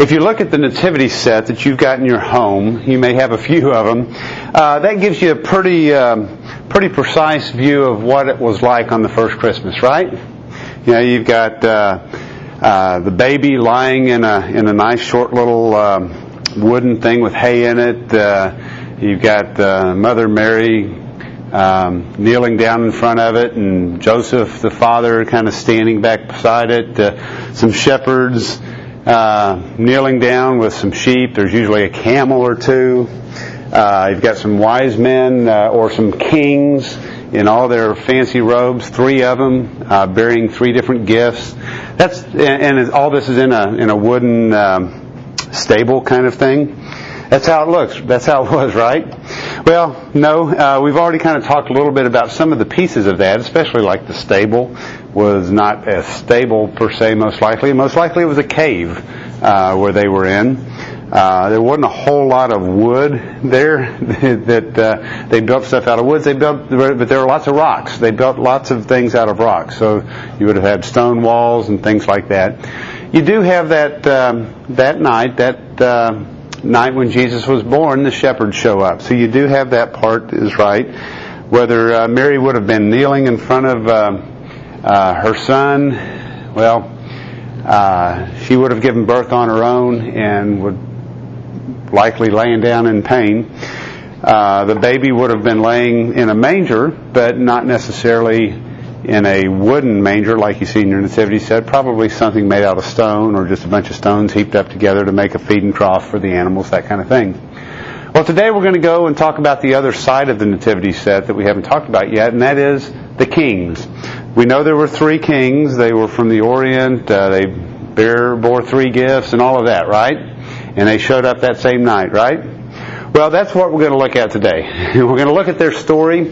If you look at the nativity set that you've got in your home, you may have a few of them, that gives you a pretty precise view of what it was like on the first Christmas, right? You know, you've got the baby lying in a nice short little wooden thing with hay in it. You've got Mother Mary kneeling down in front of it, and Joseph, the father, kind of standing back beside it. Some shepherds kneeling down with some sheep. There's usually a camel or two. You've got some wise men or some kings in all their fancy robes, 3 of them, bearing 3 different gifts. And all this is in a wooden stable kind of thing. That's how it looks. That's how it was, right? Well, no. We've already kind of talked a little bit about some of the pieces of that, especially like the stable was not as stable per se, most likely. Most likely it was a cave where they were in. There wasn't a whole lot of wood there that they built stuff out of woods. But there were lots of rocks. They built lots of things out of rocks. So you would have had stone walls and things like that. You do have that night when Jesus was born, the shepherds show up. So you do have that part is right. Whether Mary would have been kneeling in front of her son, well, she would have given birth on her own and would likely laying down in pain. The baby would have been laying in a manger, but not necessarily in a wooden manger like you see in your nativity set. Probably something made out of stone or just a bunch of stones heaped up together to make a feeding trough for the animals, that kind of thing. Well, today we're going to go and talk about the other side of the nativity set that we haven't talked about yet, and that is the kings. We know there were 3 kings. They were from the Orient. They bore 3 gifts and all of that, right? And they showed up that same night, right? Well, that's what we're going to look at today. We're going to look at their story.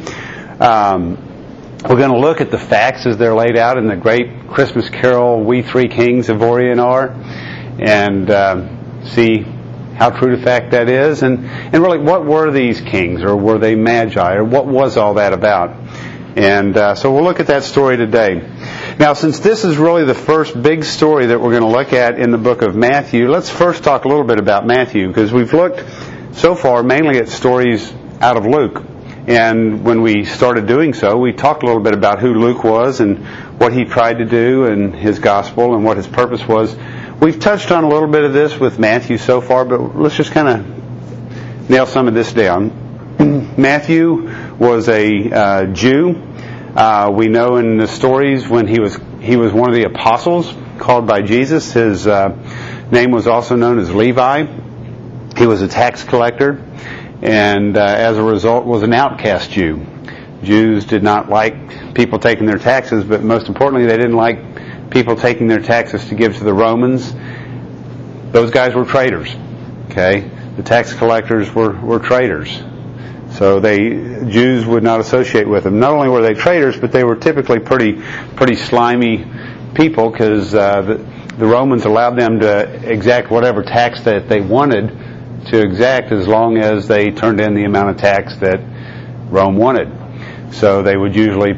We're going to look at the facts as they're laid out in the great Christmas carol, We 3 Kings of Orient are, and see how true to fact that is. And really, what were these kings, or were they magi, or what was all that about? And so we'll look at that story today. Now, since this is really the first big story that we're going to look at in the book of Matthew, let's first talk a little bit about Matthew, because we've looked so far mainly at stories out of Luke. And when we started doing so, we talked a little bit about who Luke was and what he tried to do and his gospel and what his purpose was. We've touched on a little bit of this with Matthew so far, but let's just kind of nail some of this down. Matthew was a Jew. We know in the stories when he was one of the apostles called by Jesus. His name was also known as Levi. He was a tax collector, and as a result was an outcast Jew. Jews did not like people taking their taxes, but most importantly, they didn't like people taking their taxes to give to the Romans. Those guys were traitors. Okay, the tax collectors were traitors. So Jews would not associate with them. Not only were they traitors, but they were typically pretty slimy people, because the Romans allowed them to exact whatever tax that they wanted to exact, as long as they turned in the amount of tax that Rome wanted. So they would usually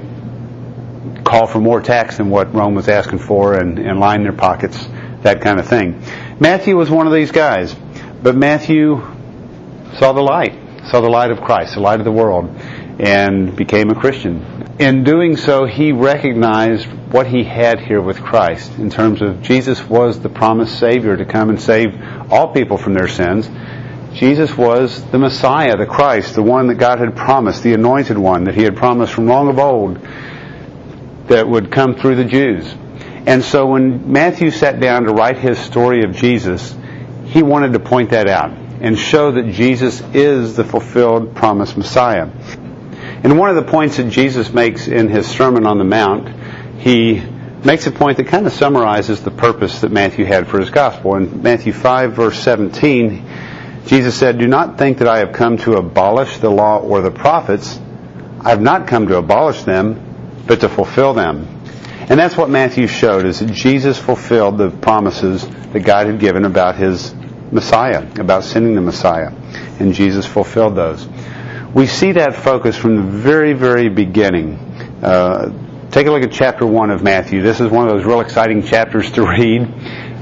call for more tax than what Rome was asking for and line their pockets, that kind of thing. Matthew was one of these guys, but Matthew saw the light of Christ, the light of the world, and became a Christian. In doing so, he recognized what he had here with Christ in terms of Jesus was the promised Savior to come and save all people from their sins. Jesus was the Messiah, the Christ, the one that God had promised, the anointed one that he had promised from long of old that would come through the Jews. And so when Matthew sat down to write his story of Jesus, he wanted to point that out and show that Jesus is the fulfilled promised Messiah. And one of the points that Jesus makes in his Sermon on the Mount, he makes a point that kind of summarizes the purpose that Matthew had for his gospel. In Matthew 5, verse 17, Jesus said, "Do not think that I have come to abolish the law or the prophets. I have not come to abolish them, but to fulfill them." And that's what Matthew showed, is that Jesus fulfilled the promises that God had given about his Messiah, about sending the Messiah. And Jesus fulfilled those. We see that focus from the very, very beginning. Take a look at chapter 1 of Matthew. This is one of those real exciting chapters to read.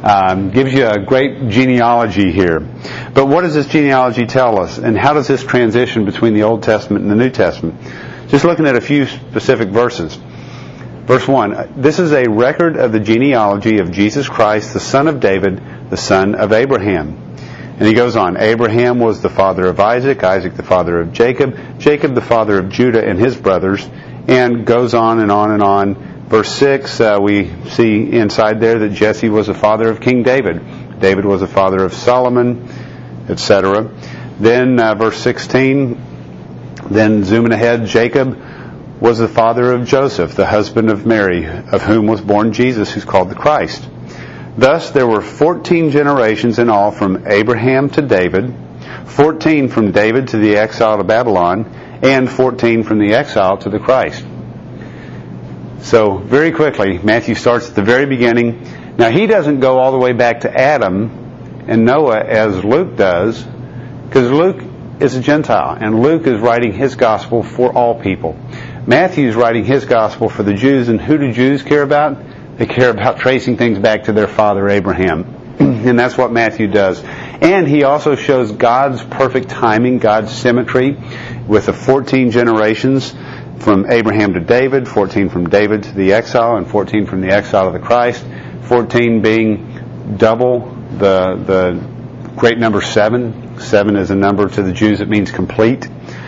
Gives you a great genealogy here. But what does this genealogy tell us? And how does this transition between the Old Testament and the New Testament? Just looking at a few specific verses. Verse 1, this is a record of the genealogy of Jesus Christ, the son of David, the son of Abraham. And he goes on, Abraham was the father of Isaac, Isaac the father of Jacob, Jacob the father of Judah and his brothers, and goes on and on and on. Verse 6, we see inside there that Jesse was the father of King David. David was the father of Solomon, etc. Then verse 16, then zooming ahead, Jacob was the father of Joseph, the husband of Mary, of whom was born Jesus, who's called the Christ. Thus there were 14 generations in all from Abraham to David, 14 from David to the exile to Babylon, and 14 from the exile to the Christ. So, very quickly, Matthew starts at the very beginning. Now, he doesn't go all the way back to Adam and Noah as Luke does, because Luke is a Gentile, and Luke is writing his gospel for all people. Matthew's writing his gospel for the Jews, and who do Jews care about? They care about tracing things back to their father Abraham. And that's what Matthew does. And he also shows God's perfect timing, God's symmetry, with the 14 generations from Abraham to David, 14 from David to the exile, and 14 from the exile to the Christ, 14 being double the great number 7. 7 is a number to the Jews that means complete.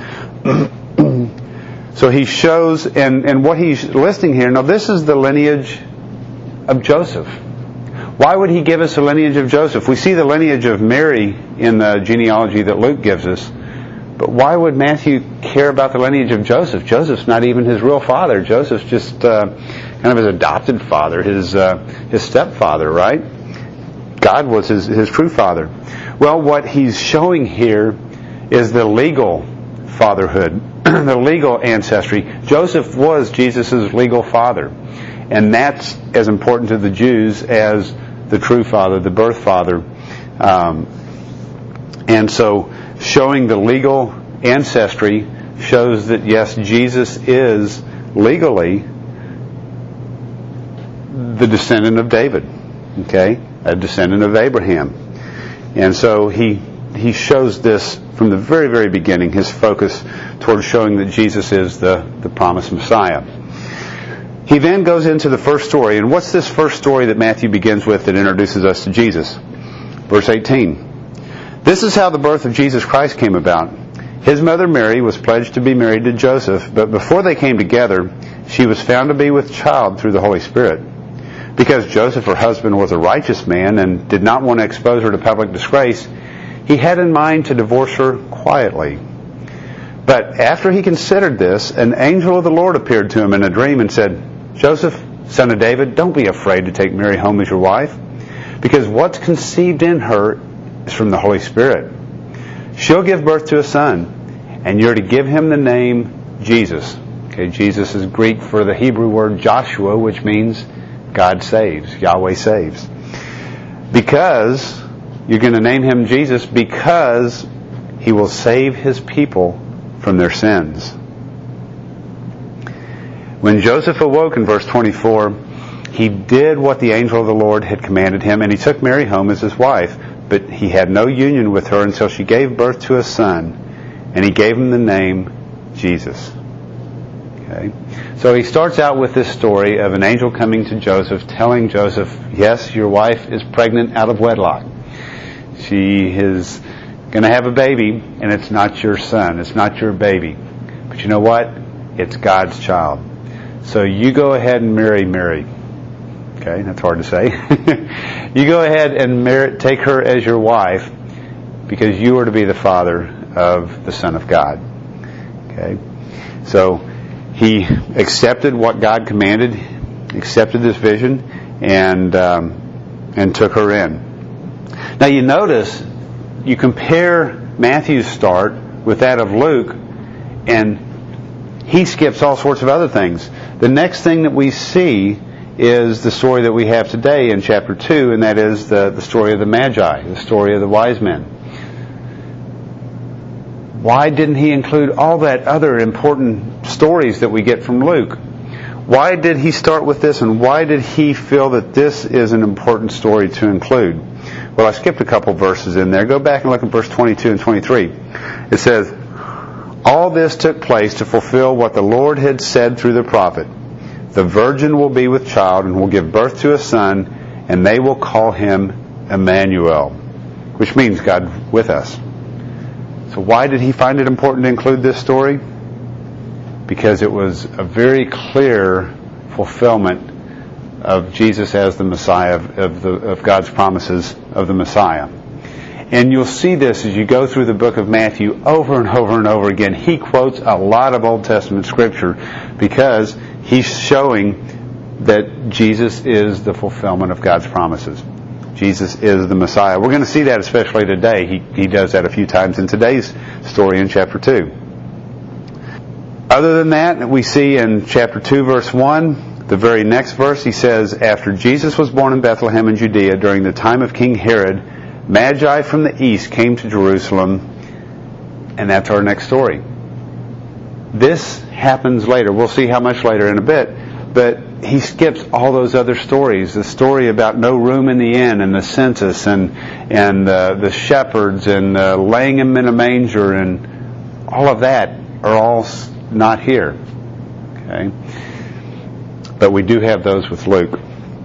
So he shows, and what he's listing here, now this is the lineage of Joseph. Why would he give us a lineage of Joseph? We see the lineage of Mary in the genealogy that Luke gives us. But why would Matthew care about the lineage of Joseph? Joseph's not even his real father. Joseph's just kind of his adopted father, his stepfather, right? God was his true father. Well, what he's showing here is the legal fatherhood, the legal ancestry. Joseph was Jesus' legal father. And that's as important to the Jews as the true father, the birth father. And so showing the legal ancestry shows that, yes, Jesus is legally the descendant of David, okay, a descendant of Abraham. And so he shows this from the very, very beginning, his focus towards showing that Jesus is the promised Messiah. He then goes into the first story. And what's this first story that Matthew begins with that introduces us to Jesus? Verse 18. This is how the birth of Jesus Christ came about. His mother Mary was pledged to be married to Joseph, but before they came together, she was found to be with child through the Holy Spirit. Because Joseph, her husband, was a righteous man and did not want to expose her to public disgrace, he had in mind to divorce her quietly. But after he considered this, an angel of the Lord appeared to him in a dream and said, Joseph, son of David, don't be afraid to take Mary home as your wife, because what's conceived in her is from the Holy Spirit. She'll give birth to a son, and you're to give him the name Jesus. Okay, Jesus is Greek for the Hebrew word Joshua, which means God saves, Yahweh saves. Because you're going to name him Jesus because he will save his people from their sins. When Joseph awoke in verse 24, he did what the angel of the Lord had commanded him, and he took Mary home as his wife. But he had no union with her until she gave birth to a son, and he gave him the name Jesus. Okay? So he starts out with this story of an angel coming to Joseph, telling Joseph, yes, your wife is pregnant out of wedlock. She is going to have a baby, and it's not your son. It's not your baby. But you know what? It's God's child. So you go ahead and marry Mary. Okay, that's hard to say. You go ahead and take her as your wife because you are to be the father of the Son of God. Okay, so he accepted what God commanded, accepted this vision, and took her in. Now you notice, you compare Matthew's start with that of Luke, and he skips all sorts of other things. The next thing that we see is the story that we have today in chapter 2, and that is the story of the Magi, the story of the wise men. Why didn't he include all that other important stories that we get from Luke? Why did he start with this, and why did he feel that this is an important story to include? Well, I skipped a couple verses in there. Go back and look at verse 22 and 23. It says, "All this took place to fulfill what the Lord had said through the prophet. The virgin will be with child and will give birth to a son, and they will call him Emmanuel," which means God with us. So why did he find it important to include this story? Because it was a very clear fulfillment of Jesus as the Messiah, of God's promises of the Messiah. And you'll see this as you go through the book of Matthew over and over and over again. He quotes a lot of Old Testament Scripture because he's showing that Jesus is the fulfillment of God's promises. Jesus is the Messiah. We're going to see that especially today. He does that a few times in today's story in chapter 2. Other than that, we see in chapter 2, verse 1, the very next verse, he says, "After Jesus was born in Bethlehem in Judea during the time of King Herod, Magi from the east came to Jerusalem," and that's our next story. This happens later. We'll see how much later in a bit. But he skips all those other stories. The story about no room in the inn and the census and the shepherds and laying him in a manger and all of that are all not here. Okay? But we do have those with Luke.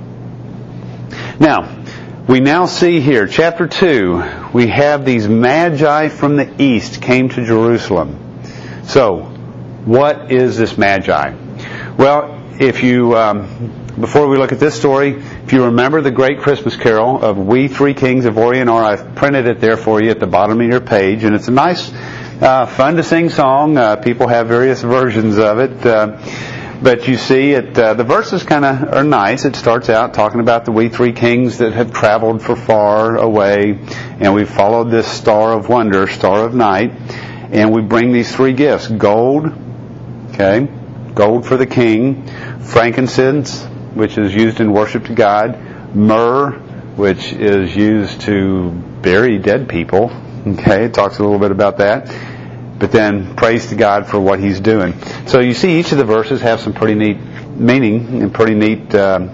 Now, we now see here, chapter 2, we have these Magi from the east came to Jerusalem. So, what is this Magi? Well, if you, before we look at this story, if you remember the great Christmas carol of "We Three Kings of Orient Are," I've printed it there for you at the bottom of your page, and it's a nice, fun to sing song. People have various versions of it. But you see, the verses kind of are nice. It starts out talking about the "We Three Kings that have traveled for far away, and we've followed this star of wonder, star of night, and we bring these three gifts: gold, okay, gold for the king; frankincense, which is used in worship to God; myrrh, which is used to bury dead people. Okay, it talks a little bit about that. But then praise to God for what He's doing. So you see each of the verses have some pretty neat meaning and pretty neat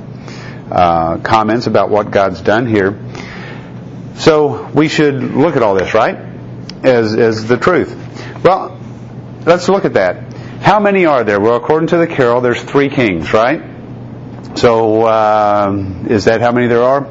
comments about what God's done here. So we should look at all this, right? As the truth. Well, let's look at that. How many are there? Well, according to the carol, there's 3 kings, right? So is that how many there are?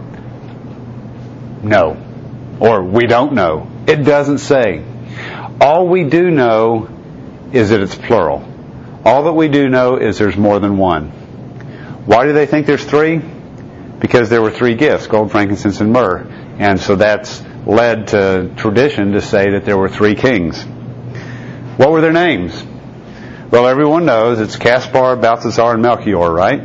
No. Or we don't know. It doesn't say. All we do know is that it's plural. All that we do know is there's more than one. Why do they think there's 3? Because there were 3 gifts, gold, frankincense, and myrrh. And so that's led to tradition to say that there were 3 kings. What were their names? Well, everyone knows it's Caspar, Balthazar, and Melchior, right?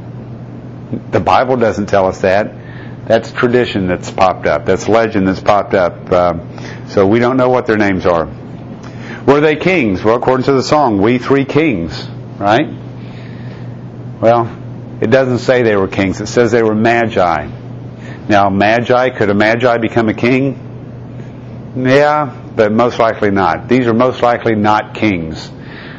The Bible doesn't tell us that. That's tradition that's popped up. That's legend that's popped up. So we don't know what their names are. Were they kings? Well, according to the song, "We Three Kings," right? Well, it doesn't say they were kings. It says they were Magi. Now, Magi, could a Magi become a king? Yeah, but most likely not. These are most likely not kings.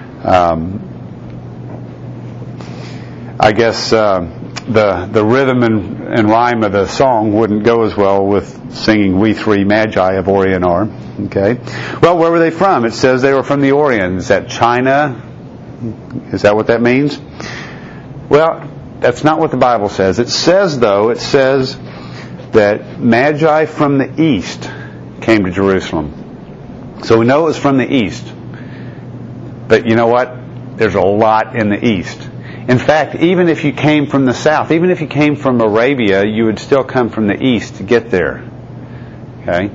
I guess the rhythm and rhyme of the song wouldn't go as well with singing "We Three Magi of Orient Are." Okay. Well, where were they from? It says they were from the Orient. Is that China? Is that what that means? Well, that's not what the Bible says. It says, though, that Magi from the east came to Jerusalem. So we know it was from the east. But you know what? There's a lot in the east. In fact, even if you came from the south, even if you came from Arabia, you would still come from the east to get there. Okay?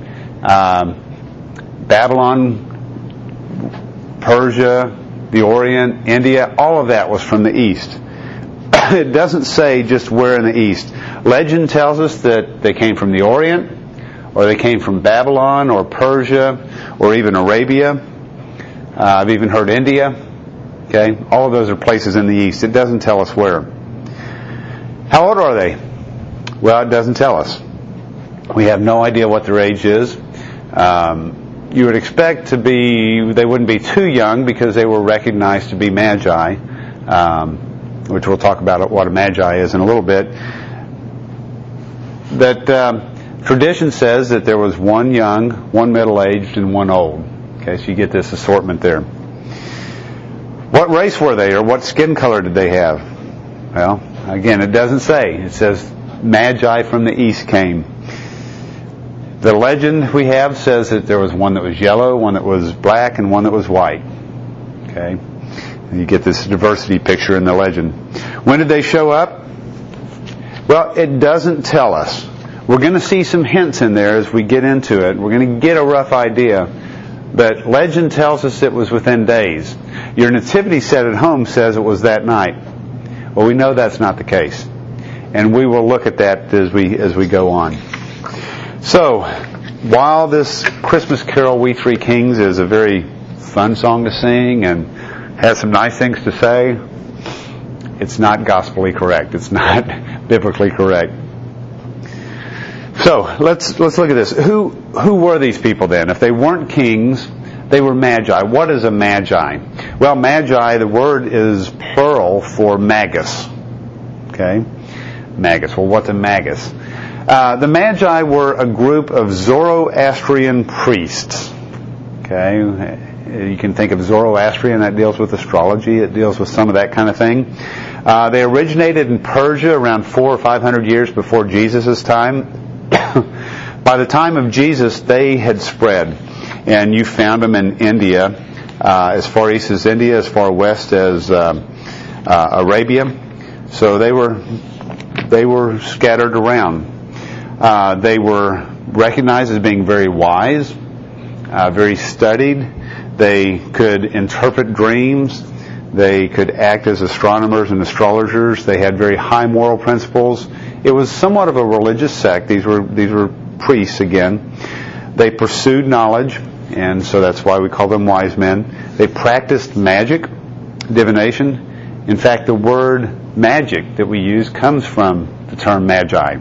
Babylon, Persia, the Orient, India, all of that was from the east. It doesn't say just where in the east. Legend tells us that they came from the Orient, or they came from Babylon, or Persia, or even Arabia. I've even heard India. Okay, all of those are places in the east. It doesn't tell us where. How old are they? Well, it doesn't tell us. We have no idea what their age is. You would expect they wouldn't be too young because they were recognized to be Magi. which we'll talk about what a magi is in a little bit, that tradition says that there was one young, one middle-aged, and one old. Okay, so you get this assortment there. What race were they, or what skin color did they have? Well, again, it doesn't say. It says magi from the east came. The legend we have says that there was one that was yellow, one that was black, and one that was white. Okay, and you get this diversity picture in the legend. When did they show up? Well, it doesn't tell us. We're going to see some hints in there as we get into it. We're going to get a rough idea. But legend tells us it was within days. Your nativity set at home says it was that night. Well, we know that's not the case. And we will look at that as we go on. So, while this Christmas carol, We Three Kings, is a very fun song to sing and has some nice things to say, it's not gospelly correct. It's not biblically correct. So, let's look at this. Who were these people then? If they weren't kings, they were magi. What is a magi? Well, magi, the word is plural for magus. Okay? Magus. Well, what's a magus? The magi were a group of Zoroastrian priests. Okay? You can think of Zoroastrian, that deals with astrology. It deals with some of that kind of thing. They originated in Persia around 400 or 500 years before Jesus' time. By the time of Jesus, they had spread. And you found them in India, as far east as India, as far west as Arabia. So they were scattered around. They were recognized as being very wise, very studied. They could interpret dreams. They could act as astronomers and astrologers. They had very high moral principles. It was somewhat of a religious sect. These were priests again. They pursued knowledge, and so that's why we call them wise men. They practiced magic, divination. In fact, the word magic that we use comes from the term magi.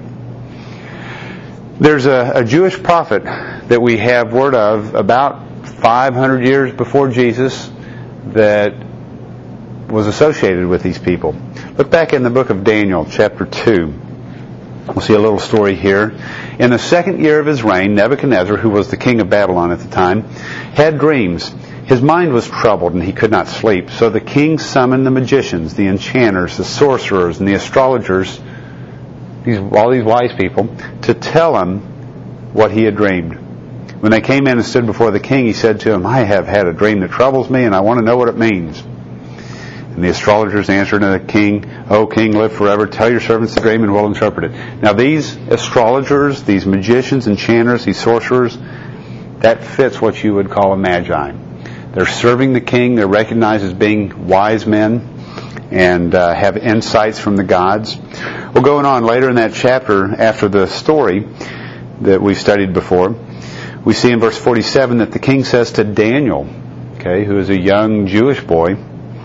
There's a Jewish prophet that we have word of about 500 years before Jesus that was associated with these people. Look back in the book of Daniel, chapter 2. We'll see a little story here. In the second year of his reign, Nebuchadnezzar, who was the king of Babylon at the time, had dreams. His mind was troubled and he could not sleep. So the king summoned the magicians, the enchanters, the sorcerers, and the astrologers, all these wise people, to tell him what he had dreamed. When they came in and stood before the king, he said to him, I have had a dream that troubles me and I want to know what it means. And the astrologers answered the king, O king, live forever. Tell your servants the dream and we'll interpret it. Now these astrologers, these magicians, enchanters, these sorcerers, that fits what you would call a magi. They're serving the king. They're recognized as being wise men and have insights from the gods. Well, going on later in that chapter, after the story that we studied before, we see in verse 47 that the king says to Daniel, okay, who is a young Jewish boy,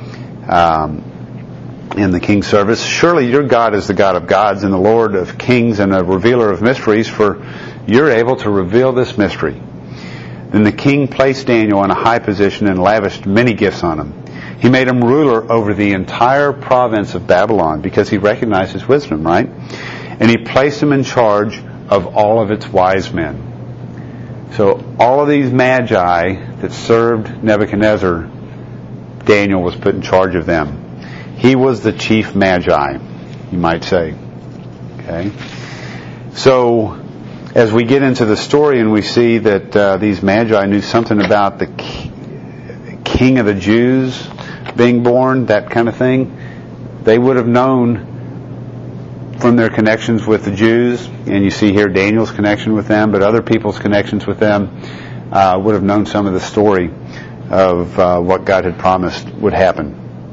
in the king's service, surely your God is the God of gods and the Lord of kings and a revealer of mysteries, for you're able to reveal this mystery. Then the king placed Daniel in a high position and lavished many gifts on him. He made him ruler over the entire province of Babylon because he recognized his wisdom, right? And he placed him in charge of all of its wise men. So all of these magi that served Nebuchadnezzar, Daniel was put in charge of them. He was the chief magi, you might say. Okay? So, as we get into the story and we see that these magi knew something about the king of the Jews being born, that kind of thing, they would have known from their connections with the Jews, and you see here Daniel's connection with them, but other people's connections with them would have known some of the story of what God had promised would happen.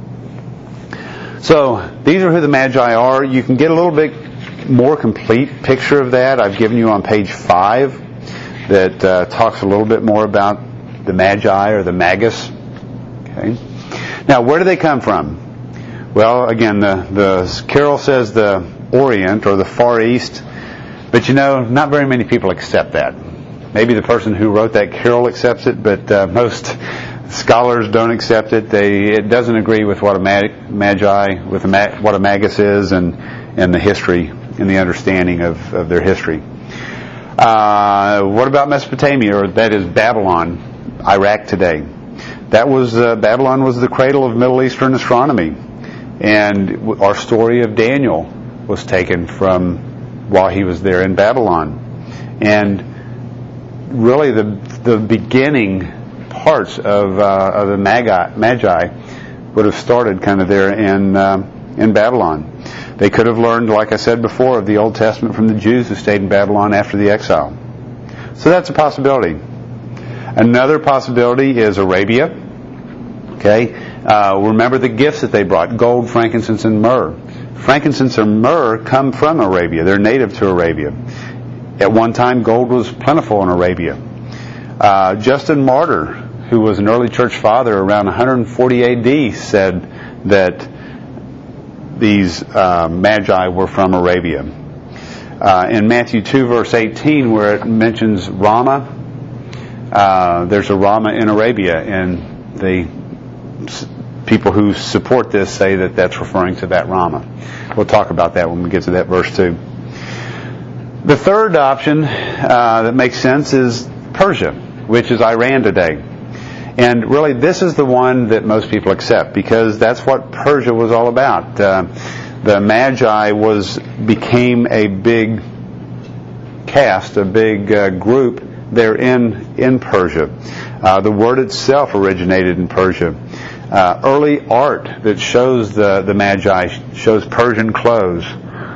So, these are who the Magi are. You can get a little bit more complete picture of that. I've given you on page 5 that talks a little bit more about the Magi or the Magus. Okay. Now, where do they come from? Well, again, the carol says the Orient or the Far East, but not very many people accept that. Maybe the person who wrote that carol accepts it, but most Scholars don't accept it. It doesn't agree with what a what a magus is, and the history and the understanding of their history. What about Mesopotamia, or that is Babylon, Iraq today? Babylon was the cradle of Middle Eastern astronomy, and our story of Daniel was taken from while he was there in Babylon, and really the beginning parts of the Magi would have started kind of there in Babylon. They could have learned, like I said before, of the Old Testament from the Jews who stayed in Babylon after the exile. So that's a possibility. Another possibility is Arabia. Okay, remember the gifts that they brought: gold, frankincense, and myrrh. Frankincense and myrrh come from Arabia. They're native to Arabia. At one time, gold was plentiful in Arabia. Justin Martyr, who was an early church father around 140 A.D., said that these magi were from Arabia. In Matthew 2, verse 18, where it mentions Ramah, there's a Ramah in Arabia, and the people who support this say that that's referring to that Ramah. We'll talk about that when we get to that verse too. The third option that makes sense is Persia, which is Iran today. And really, this is the one that most people accept, because that's what Persia was all about. The Magi became a big caste, a big group there in Persia. The word itself originated in Persia. Early art that shows the Magi shows Persian clothes.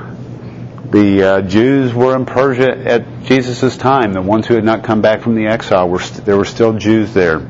The Jews were in Persia at Jesus' time. The ones who had not come back from the exile, there were still Jews there.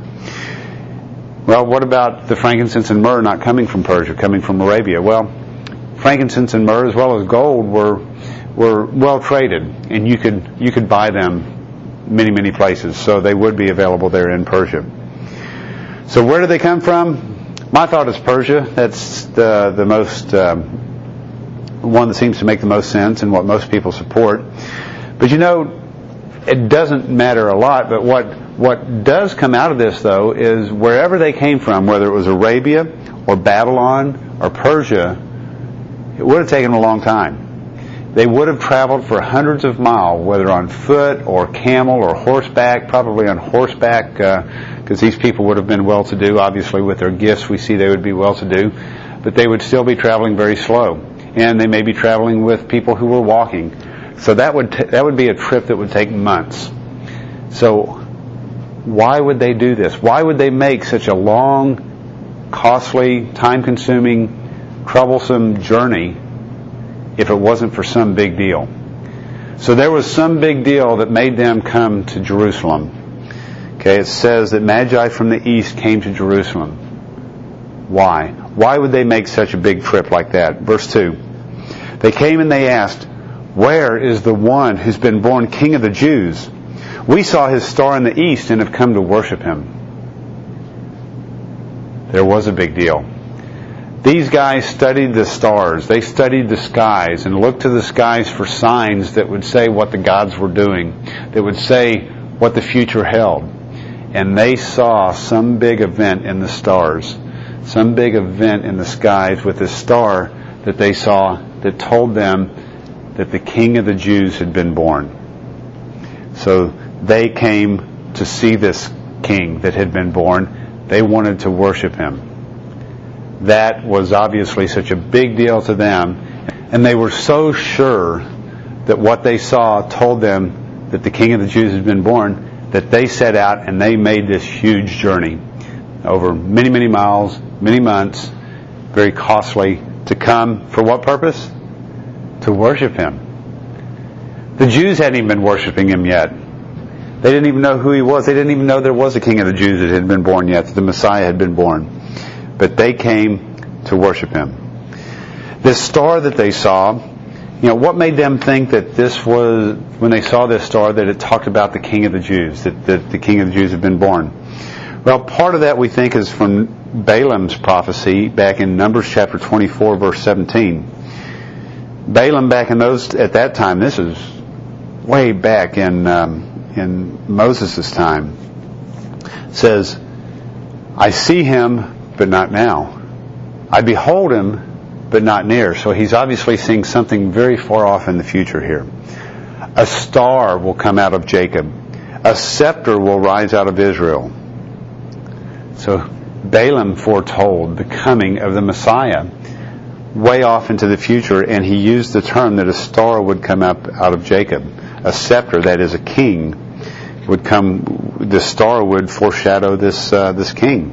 Well, what about the frankincense and myrrh not coming from Persia, coming from Arabia? Well, frankincense and myrrh, as well as gold, were well traded, and you could buy them many places. So they would be available there in Persia. So where do they come from? My thought is Persia. That's the most one that seems to make the most sense and what most people support. But it doesn't matter a lot. But what does come out of this, though, is wherever they came from, whether it was Arabia or Babylon or Persia, it would have taken them a long time. They would have traveled for hundreds of miles, whether on foot or camel or horseback, probably on horseback, because these people would have been well-to-do. Obviously, with their gifts, we see they would be well-to-do. But they would still be traveling very slow. And they may be traveling with people who were walking. So that would be a trip that would take months. So why would they do this? Why would they make such a long, costly, time-consuming, troublesome journey if it wasn't for some big deal? So there was some big deal that made them come to Jerusalem. Okay, it says that Magi from the east came to Jerusalem. Why? Why would they make such a big trip like that? Verse 2. They came and they asked, "Where is the one who's been born King of the Jews? We saw his star in the east and have come to worship him." There was a big deal. These guys studied the stars. They studied the skies and looked to the skies for signs that would say what the gods were doing, that would say what the future held. And they saw some big event in the stars, some big event in the skies with this star that they saw that told them that the King of the Jews had been born. So they came to see this king that had been born. They wanted to worship him. That was obviously such a big deal to them, and they were so sure that what they saw told them that the King of the Jews had been born, that they set out and they made this huge journey over many miles, many months, very costly, to come for what purpose? To worship him. The Jews hadn't even been worshiping him yet. They didn't even know who he was. They didn't even know there was a King of the Jews that had been born yet, that the Messiah had been born. But they came to worship him. This star that they saw, what made them think that this was, when they saw this star, that it talked about the King of the Jews, that the King of the Jews had been born? Well, part of that we think is from Balaam's prophecy back in Numbers chapter 24, verse 17. Balaam back at that time, this is way back in Moses' time, says, I see him, but not now. I behold him, but not near. So he's obviously seeing something very far off in the future here. A star will come out of Jacob. A scepter will rise out of Israel. So Balaam foretold the coming of the Messiah way off into the future, and he used the term that a star would come up out of Jacob. A scepter, that is a king, would come. The star would foreshadow this king.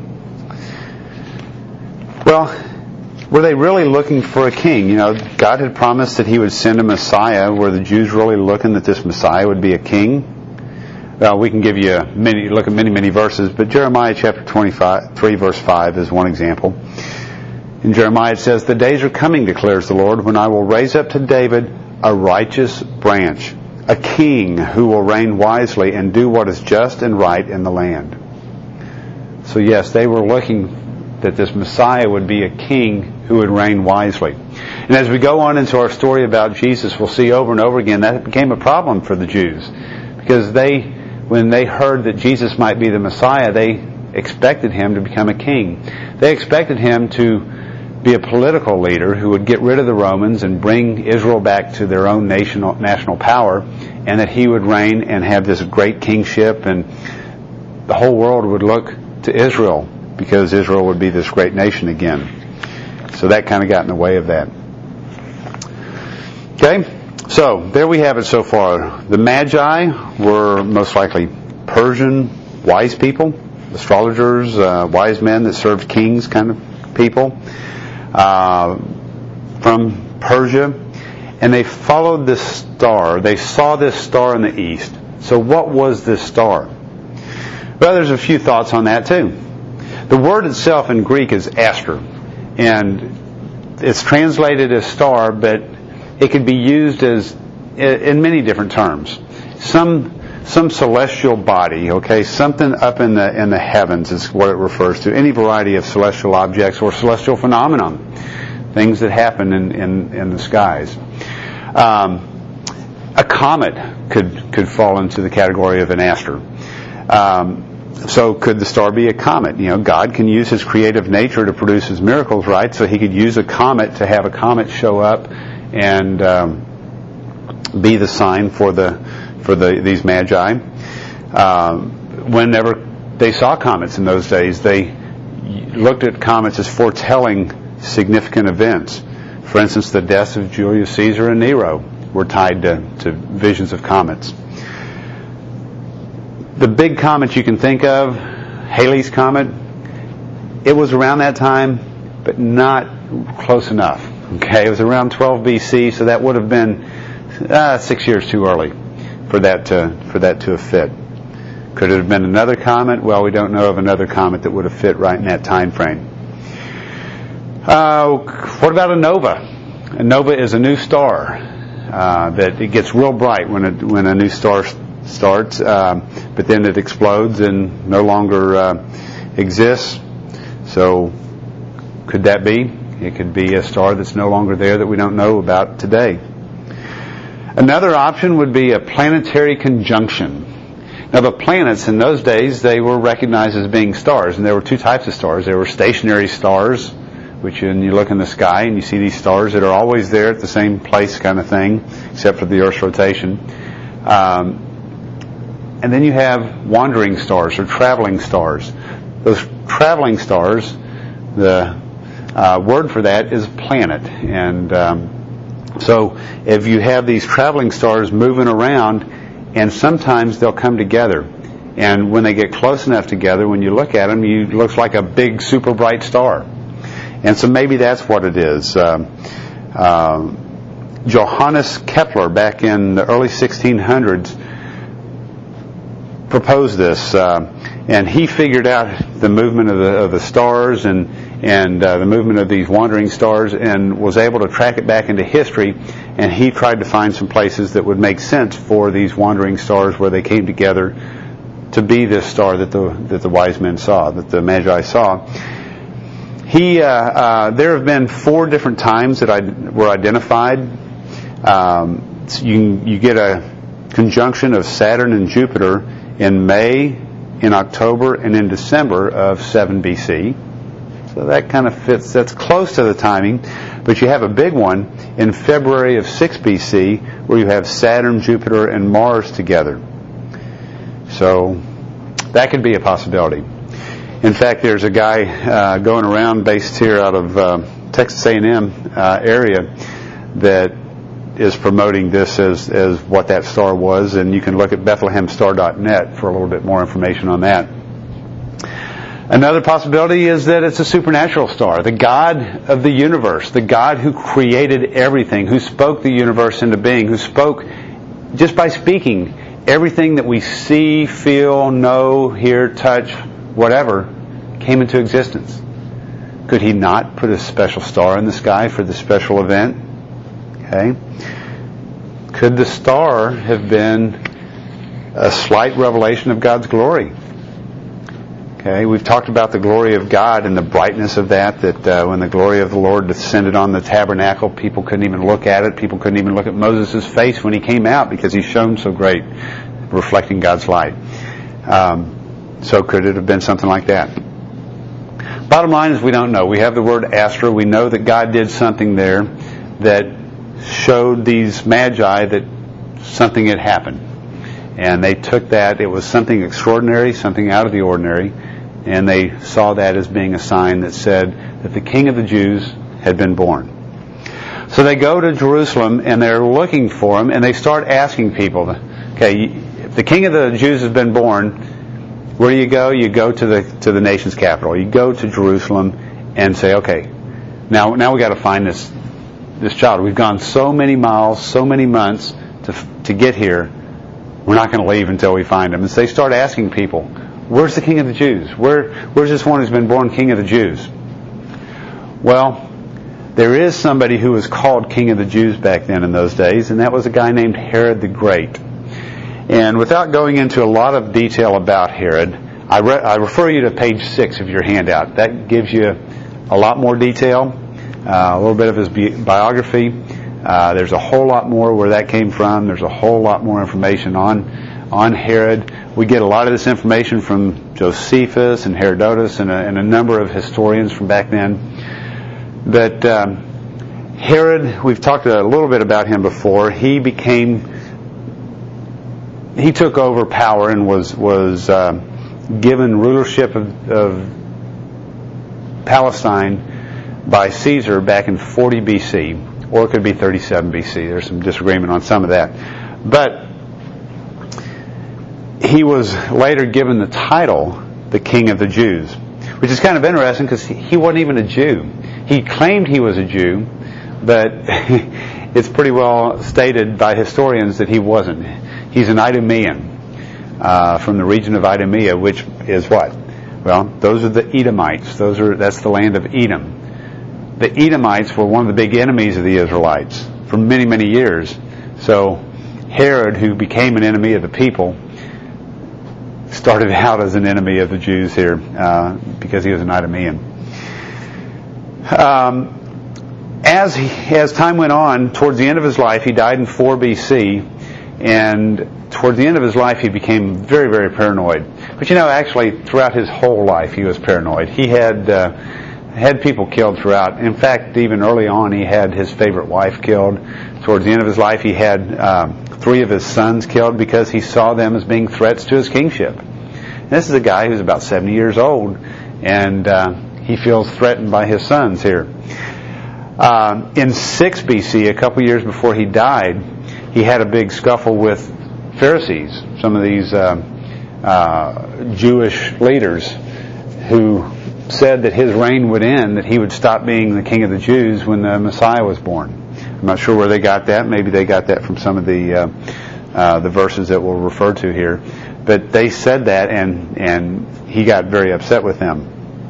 Well, were they really looking for a king? You know, God had promised that he would send a Messiah. Were the Jews really looking that this Messiah would be a king? Well, we can give you look at many verses, but Jeremiah chapter 3 verse 5 is one example. In Jeremiah it says, "The days are coming, declares the Lord, when I will raise up to David a righteous branch, a king who will reign wisely and do what is just and right in the land." So yes, they were looking that this Messiah would be a king who would reign wisely. And as we go on into our story about Jesus, we'll see over and over again that became a problem for the Jews, because when they heard that Jesus might be the Messiah, they expected him to become a king. They expected him to be a political leader who would get rid of the Romans and bring Israel back to their own national power, and that he would reign and have this great kingship, and the whole world would look to Israel because Israel would be this great nation again. So that kind of got in the way of that. Okay? So, there we have it so far. The Magi were most likely Persian wise people, astrologers, wise men that served kings kind of people from Persia. And they followed this star. They saw this star in the east. So what was this star? Well, there's a few thoughts on that too. The word itself in Greek is aster. And it's translated as star, but it could be used as in many different terms. Some celestial body, okay, something up in the heavens is what it refers to. Any variety of celestial objects or celestial phenomenon, things that happen in the skies. A comet could fall into the category of an aster. So could the star be a comet? You know, God can use His creative nature to produce His miracles, right? So He could use a comet to have a comet show up and be the sign for these Magi. Whenever they saw comets in those days, they looked at comets as foretelling significant events. For instance, the deaths of Julius Caesar and Nero were tied to visions of comets. The big comet you can think of, Halley's Comet, it was around that time, but not close enough. Okay, it was around 12 BC, so that would have been 6 years too early for that to have fit. Could it have been another comet? Well, we don't know of another comet that would have fit right in that time frame. What about a nova? A nova is a new star that it gets real bright when a new star starts, but then it explodes and no longer exists. So could that be? It could be a star that's no longer there that we don't know about today. Another option would be a planetary conjunction. Now the planets in those days, they were recognized as being stars, and there were two types of stars. There were stationary stars, which when you look in the sky and you see these stars that are always there at the same place kind of thing, except for the Earth's rotation. And then you have wandering stars or traveling stars. Those traveling stars, the word for that is planet. And so if you have these traveling stars moving around, and sometimes they'll come together. And when they get close enough together, when you look at them, it looks like a big super bright star. And so maybe that's what it is. Johannes Kepler, back in the early 1600s, proposed this, and he figured out the movement of the stars and the movement of these wandering stars, and was able to track it back into history. And he tried to find some places that would make sense for these wandering stars, where they came together to be this star that the wise men saw, that the Magi saw. There have been 4 different times that were identified. So you get a conjunction of Saturn and Jupiter in May, in October and in December of 7 BC. So that kind of fits, that's close to the timing. But you have a big one in February of 6 BC where you have Saturn, Jupiter, and Mars together. So that could be a possibility. In fact, there's a guy going around based here out of Texas A&M area that is promoting this as what that star was, and you can look at BethlehemStar.net for a little bit more information on that. Another possibility is that it's a supernatural star, the God of the universe, the God who created everything, who spoke the universe into being, who spoke, just by speaking, everything that we see, feel, know, hear, touch, whatever, came into existence. Could he not put a special star in the sky for the special event? Okay. Could the star have been a slight revelation of God's glory? Okay, we've talked about the glory of God and the brightness of that when the glory of the Lord descended on the tabernacle, people couldn't even look at it. People couldn't even look at Moses' face when he came out because he shone so great, reflecting God's light. So could it have been something like that? Bottom line is we don't know. We have the word Astra. We know that God did something there that showed these magi that something had happened. And they took that. It was something extraordinary, something out of the ordinary. And they saw that as being a sign that said that the King of the Jews had been born. So they go to Jerusalem and they're looking for him, and they start asking people, okay, if the King of the Jews has been born, where do you go? You go to the nation's capital. You go to Jerusalem and say, okay, now we got to find this child. We've gone so many miles, so many months to get here. We're not going to leave until we find him. And so they start asking people, where's the King of the Jews? Where's this one who's been born King of the Jews? Well, there is somebody who was called King of the Jews back then in those days, and that was a guy named Herod the Great. And without going into a lot of detail about Herod, I refer you to page 6 of your handout. That gives you a lot more detail, a little bit of his biography. There's a whole lot more where that came from. There's a whole lot more information on Herod. We get a lot of this information from Josephus and Herodotus and a number of historians from back then. But Herod, we've talked a little bit about him before. He took over power and was given rulership of Palestine by Caesar back in 40 BC, or it could be 37 BC. There's some disagreement on some of that. But he was later given the title, the King of the Jews, which is kind of interesting because he wasn't even a Jew. He claimed he was a Jew, but it's pretty well stated by historians that he wasn't. He's an Idumean from the region of Idumea, which is what? Well, those are the Edomites. That's the land of Edom. The Edomites were one of the big enemies of the Israelites for many, many years. So Herod, who became an enemy of the people, started out as an enemy of the Jews here because he was an Idumean. As time went on, towards the end of his life, he died in 4 BC, and towards the end of his life, he became very, very paranoid. But actually, throughout his whole life, he was paranoid. He had people killed throughout. In fact, even early on, he had his favorite wife killed. Towards the end of his life, he had 3 of his sons killed because he saw them as being threats to his kingship. And this is a guy who's about 70 years old, and he feels threatened by his sons here. In 6 BC, a couple years before he died, he had a big scuffle with Pharisees, some of these Jewish leaders who said that his reign would end, that he would stop being the King of the Jews when the Messiah was born. I'm not sure where they got that. Maybe they got that from some of the verses that we'll refer to here. But they said that, and he got very upset with them.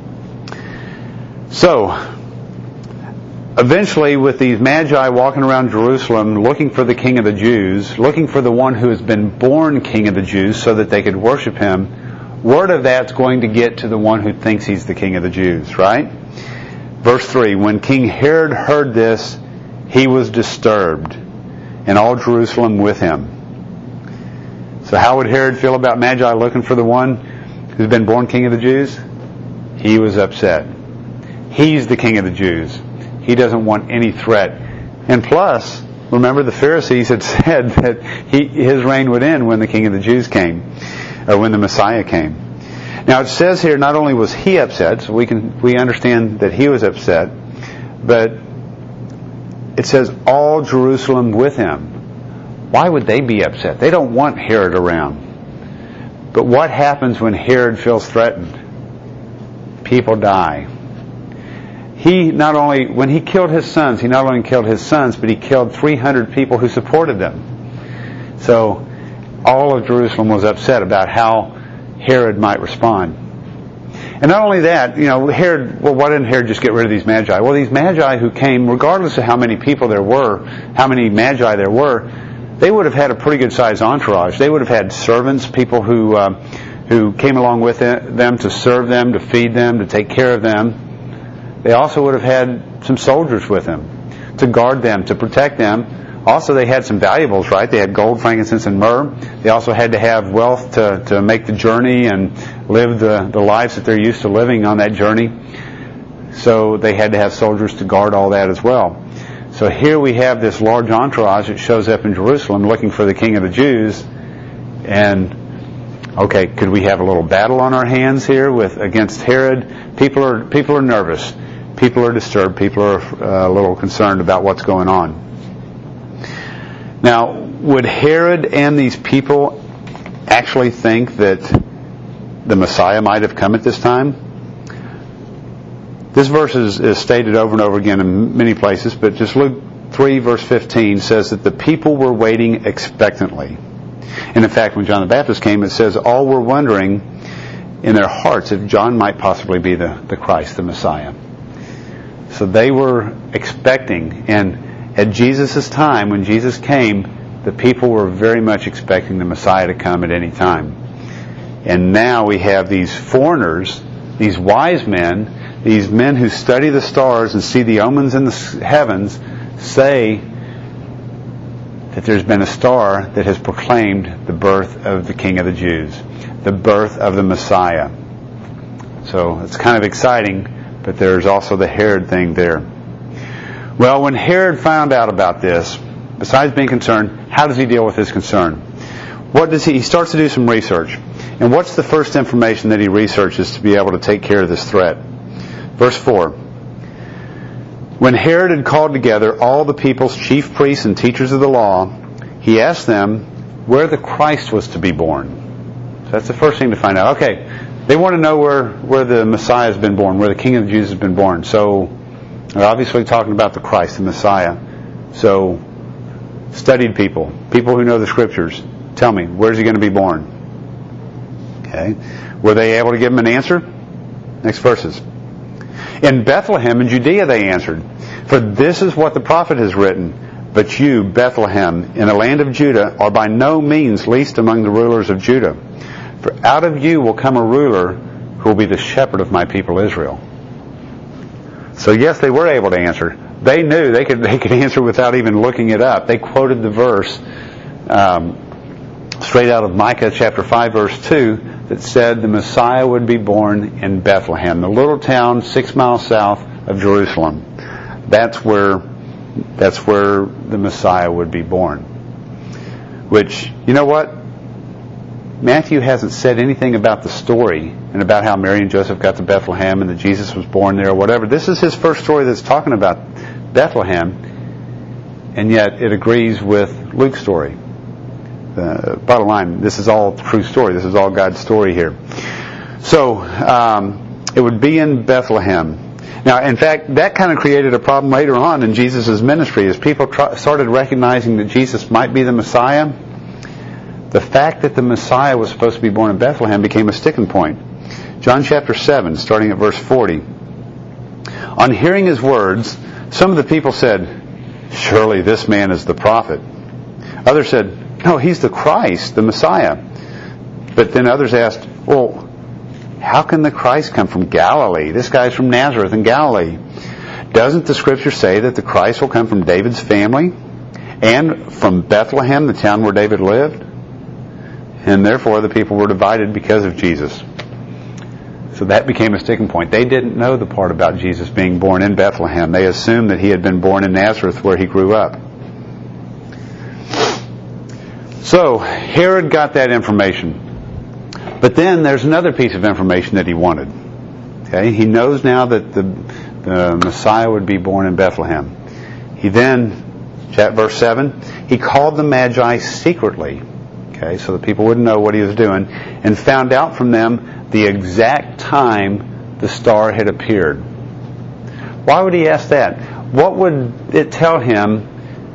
So, eventually, with these magi walking around Jerusalem, looking for the King of the Jews, looking for the one who has been born King of the Jews so that they could worship him, word of that's going to get to the one who thinks he's the King of the Jews, right? Verse 3, when King Herod heard this, he was disturbed, and all Jerusalem with him. So how would Herod feel about magi looking for the one? who's been born King of the Jews, he was upset. He's the King of the Jews. He doesn't want any threat. And plus, remember the Pharisees had said that his reign would end when the King of the Jews came, or when the Messiah came. Now it says here, not only was he upset, so we understand that he was upset, but it says all Jerusalem with him. Why would they be upset? They don't want Herod around. But what happens when Herod feels threatened? People die. When he killed his sons, he not only killed his sons, but he killed 300 people who supported them. So all of Jerusalem was upset about how Herod might respond. And not only that, Herod, why didn't Herod just get rid of these magi? Well, these magi who came, regardless of how many people there were, how many magi there were, they would have had a pretty good sized entourage. They would have had servants, people who came along with them to serve them, to feed them, to take care of them. They also would have had some soldiers with them to guard them, to protect them. Also, they had some valuables, right? They had gold, frankincense, and myrrh. They also had to have wealth to make the journey and live the lives that they're used to living on that journey. So they had to have soldiers to guard all that as well. So here we have this large entourage that shows up in Jerusalem looking for the King of the Jews. And, okay, could we have a little battle on our hands here against Herod? People are nervous. People are disturbed. People are a little concerned about what's going on. Now, would Herod and these people actually think that the Messiah might have come at this time? This verse is stated over and over again in many places, but just Luke 3 verse 15 says that the people were waiting expectantly. And in fact, when John the Baptist came, it says all were wondering in their hearts if John might possibly be the Christ, the Messiah. So they were expecting, and at Jesus' time, when Jesus came, the people were very much expecting the Messiah to come at any time. And now we have these foreigners, these wise men, these men who study the stars and see the omens in the heavens, say that there's been a star that has proclaimed the birth of the King of the Jews, the birth of the Messiah. So it's kind of exciting, but there's also the Herod thing there. Well, when Herod found out about this, besides being concerned, how does he deal with his concern? He starts to do some research. And what's the first information that he researches to be able to take care of this threat? Verse 4. When Herod had called together all the people's chief priests and teachers of the law, he asked them where the Christ was to be born. So that's the first thing to find out. Okay, they want to know where the Messiah has been born, where the King of the Jews has been born. So they're obviously talking about the Christ, the Messiah. So studied people who know the Scriptures, tell me, where's he going to be born? Okay. Were they able to give him an answer? Next verses. In Bethlehem in Judea, they answered, for this is what the prophet has written. But you, Bethlehem, in the land of Judah, are by no means least among the rulers of Judah. For out of you will come a ruler who will be the shepherd of my people Israel. So yes, they were able to answer. They knew they could answer without even looking it up. They quoted the verse straight out of Micah chapter 5 verse 2 that said the Messiah would be born in Bethlehem, the little town 6 miles south of Jerusalem. That's where the Messiah would be born. Which, you know what? Matthew hasn't said anything about the story and about how Mary and Joseph got to Bethlehem and that Jesus was born there or whatever. This is his first story that's talking about Bethlehem, and yet it agrees with Luke's story. Bottom line, this is all true story. This is all God's story here. So, it would be in Bethlehem. Now, in fact, that kind of created a problem later on in Jesus' ministry. As people started recognizing that Jesus might be the Messiah, the fact that the Messiah was supposed to be born in Bethlehem became a sticking point. John chapter 7, starting at verse 40. On hearing his words, some of the people said, surely this man is the prophet. Others said, no, he's the Christ, the Messiah. But then others asked, well, how can the Christ come from Galilee? This guy's from Nazareth in Galilee. Doesn't the Scripture say that the Christ will come from David's family and from Bethlehem, the town where David lived? And therefore the people were divided because of Jesus. So that became a sticking point. They didn't know the part about Jesus being born in Bethlehem. They assumed that he had been born in Nazareth where he grew up. So Herod got that information. But then there's another piece of information that he wanted. Okay? He knows now that the Messiah would be born in Bethlehem. He then, verse 7, he called the Magi secretly, okay, so the people wouldn't know what he was doing, and found out from them the exact time the star had appeared. Why would he ask that? What would it tell him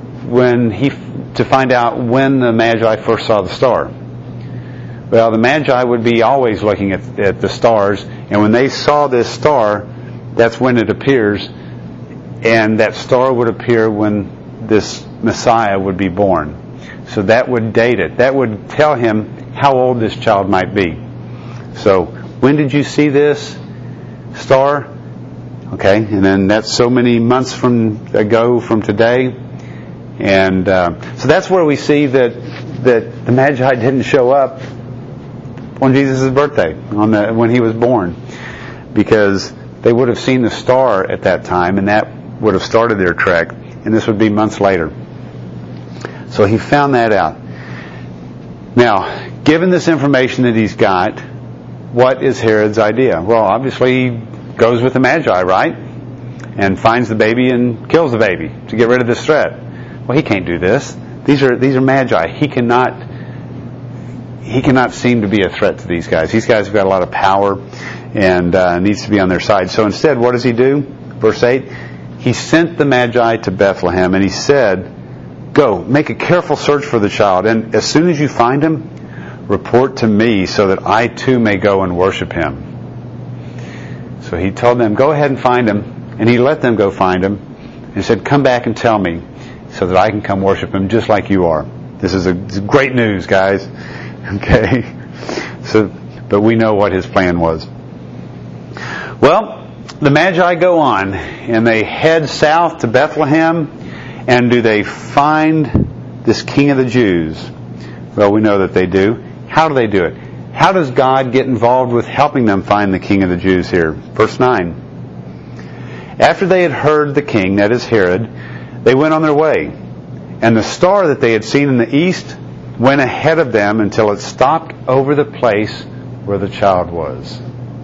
to find out when the Magi first saw the star? Well, the Magi would be always looking at the stars, and when they saw this star, that's when it appears, and that star would appear when this Messiah would be born. So that would date it. That would tell him how old this child might be. So, when did you see this star? Okay, and then that's so many months ago from today. And so that's where we see that the Magi didn't show up on Jesus' birthday, when he was born, because they would have seen the star at that time, and that would have started their trek, and this would be months later. So he found that out. Now, given this information that he's got, what is Herod's idea? Well, obviously he goes with the Magi, right? And finds the baby and kills the baby to get rid of this threat. Well, he can't do this. These are Magi. He cannot seem to be a threat to these guys. These guys have got a lot of power and needs to be on their side. So instead, what does he do? Verse 8, he sent the Magi to Bethlehem, and he said, "Go, make a careful search for the child, and as soon as you find him, report to me so that I too may go and worship him." So he told them, go ahead and find him, and he let them go find him, and he said, "Come back and tell me so that I can come worship him just like you are." This is great news, guys. Okay? But we know what his plan was. Well, the Magi go on, and they head south to Bethlehem, and do they find this King of the Jews? Well, we know that they do. How do they do it? How does God get involved with helping them find the King of the Jews here? Verse 9. After they had heard the king, that is Herod, they went on their way, and the star that they had seen in the east went ahead of them until it stopped over the place where the child was.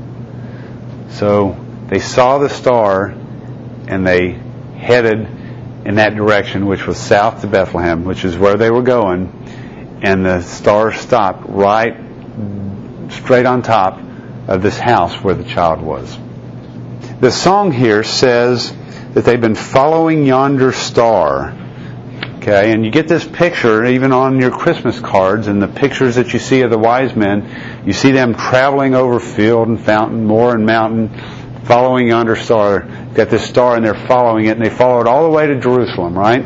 So they saw the star, and they headed in that direction, which was south to Bethlehem, which is where they were going, and the star stopped right straight on top of this house where the child was. The song here says that they've been following yonder star. Okay, and you get this picture even on your Christmas cards, and the pictures that you see of the wise men, you see them traveling over field and fountain, moor and mountain, following yonder star. Got this star, and they're following it, and they follow it all the way to Jerusalem, right?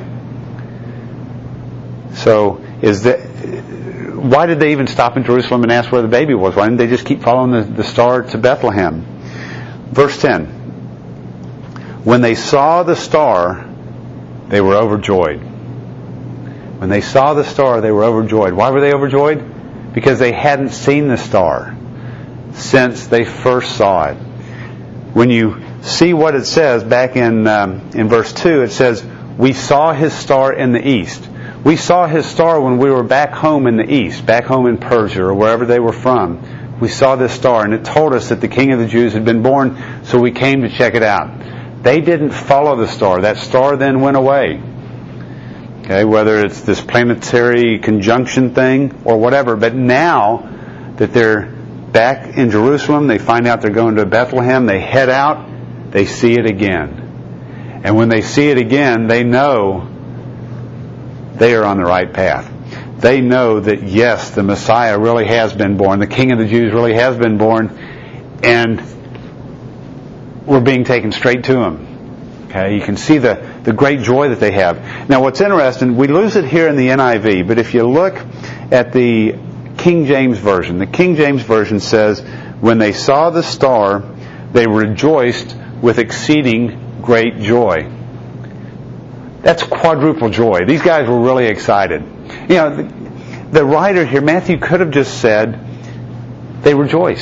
So, why did they even stop in Jerusalem and ask where the baby was? Why didn't they just keep following the star to Bethlehem? Verse 10. When they saw the star, they were overjoyed. When they saw the star, they were overjoyed. Why were they overjoyed? Because they hadn't seen the star since they first saw it. When you see what it says back in verse 2, it says, "We saw his star in the east." We saw his star when we were back home in the east, back home in Persia or wherever they were from. We saw this star, and it told us that the King of the Jews had been born, so we came to check it out. They didn't follow the star. That star then went away. Okay, whether it's this planetary conjunction thing or whatever, but now that they're back in Jerusalem, they find out they're going to Bethlehem, they head out, they see it again. And when they see it again, they know they are on the right path. They know that, yes, the Messiah really has been born, the King of the Jews really has been born, and we're being taken straight to him. Okay, you can see the great joy that they have. Now, what's interesting, we lose it here in the NIV, but if you look at the King James Version, the King James Version says, "When they saw the star, they rejoiced with exceeding great joy." That's quadruple joy. These guys were really excited. The writer here, Matthew, could have just said they rejoiced.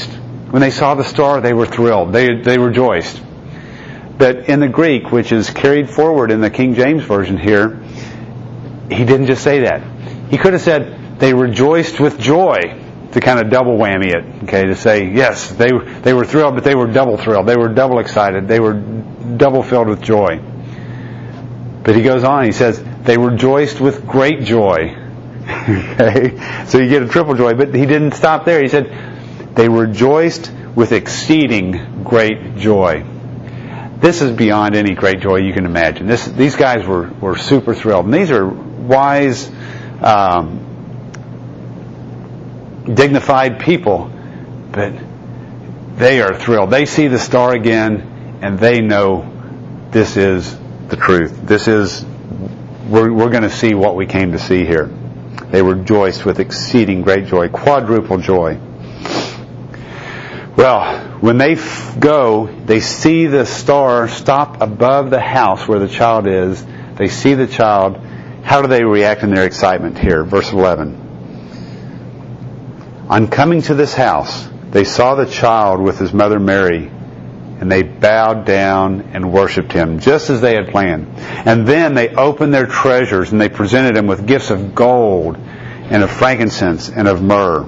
When they saw the star, they were thrilled. They rejoiced. But in the Greek, which is carried forward in the King James Version here, he didn't just say that. He could have said, they rejoiced with joy, to kind of double whammy it. Okay, to say, yes, they were thrilled, but they were double thrilled. They were double excited. They were double filled with joy. But he goes on, he says, they rejoiced with great joy. Okay, so you get a triple joy. But he didn't stop there. He said, they rejoiced with exceeding great joy. This is beyond any great joy you can imagine. These guys were super thrilled. And these are wise, dignified people, but they are thrilled. They see the star again, and they know this is the truth. We're going to see what we came to see here. They rejoiced with exceeding great joy, quadruple joy. Well, when they go, they see the star stop above the house where the child is. They see the child. How do they react in their excitement here? Verse 11. On coming to this house, they saw the child with his mother Mary, and they bowed down and worshipped him, just as they had planned. And then they opened their treasures, and they presented him with gifts of gold and of frankincense and of myrrh.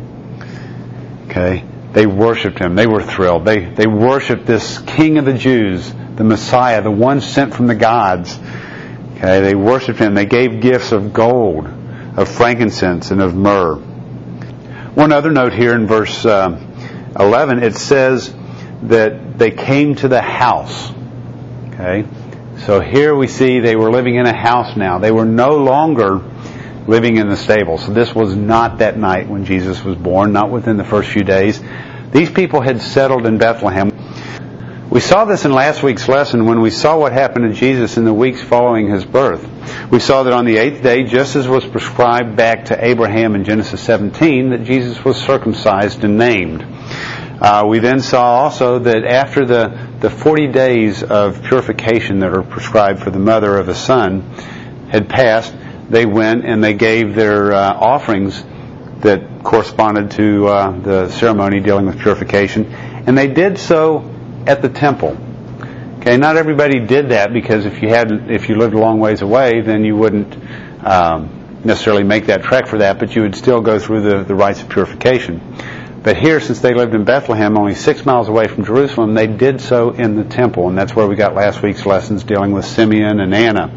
Okay? They worshipped him. They were thrilled. They worshipped this King of the Jews, the Messiah, the one sent from the gods. Okay? They worshipped him. They gave gifts of gold, of frankincense, and of myrrh. One other note here in verse 11, it says that they came to the house. Okay? So here we see they were living in a house now. They were no longer living in the stable. So this was not that night when Jesus was born, not within the first few days. These people had settled in Bethlehem. We saw this in last week's lesson when we saw what happened to Jesus in the weeks following his birth. We saw that on the 8th day, just as was prescribed back to Abraham in Genesis 17, that Jesus was circumcised and named. We then saw also that after the 40 days of purification that are prescribed for the mother of a son had passed, they went and they gave their offerings that corresponded to the ceremony dealing with purification. And they did so at the temple. Okay, not everybody did that, because if you lived a long ways away, then you wouldn't necessarily make that trek for that, but you would still go through the rites of purification. But here, since they lived in Bethlehem, only 6 miles away from Jerusalem, they did so in the temple, and that's where we got last week's lessons dealing with Simeon and Anna.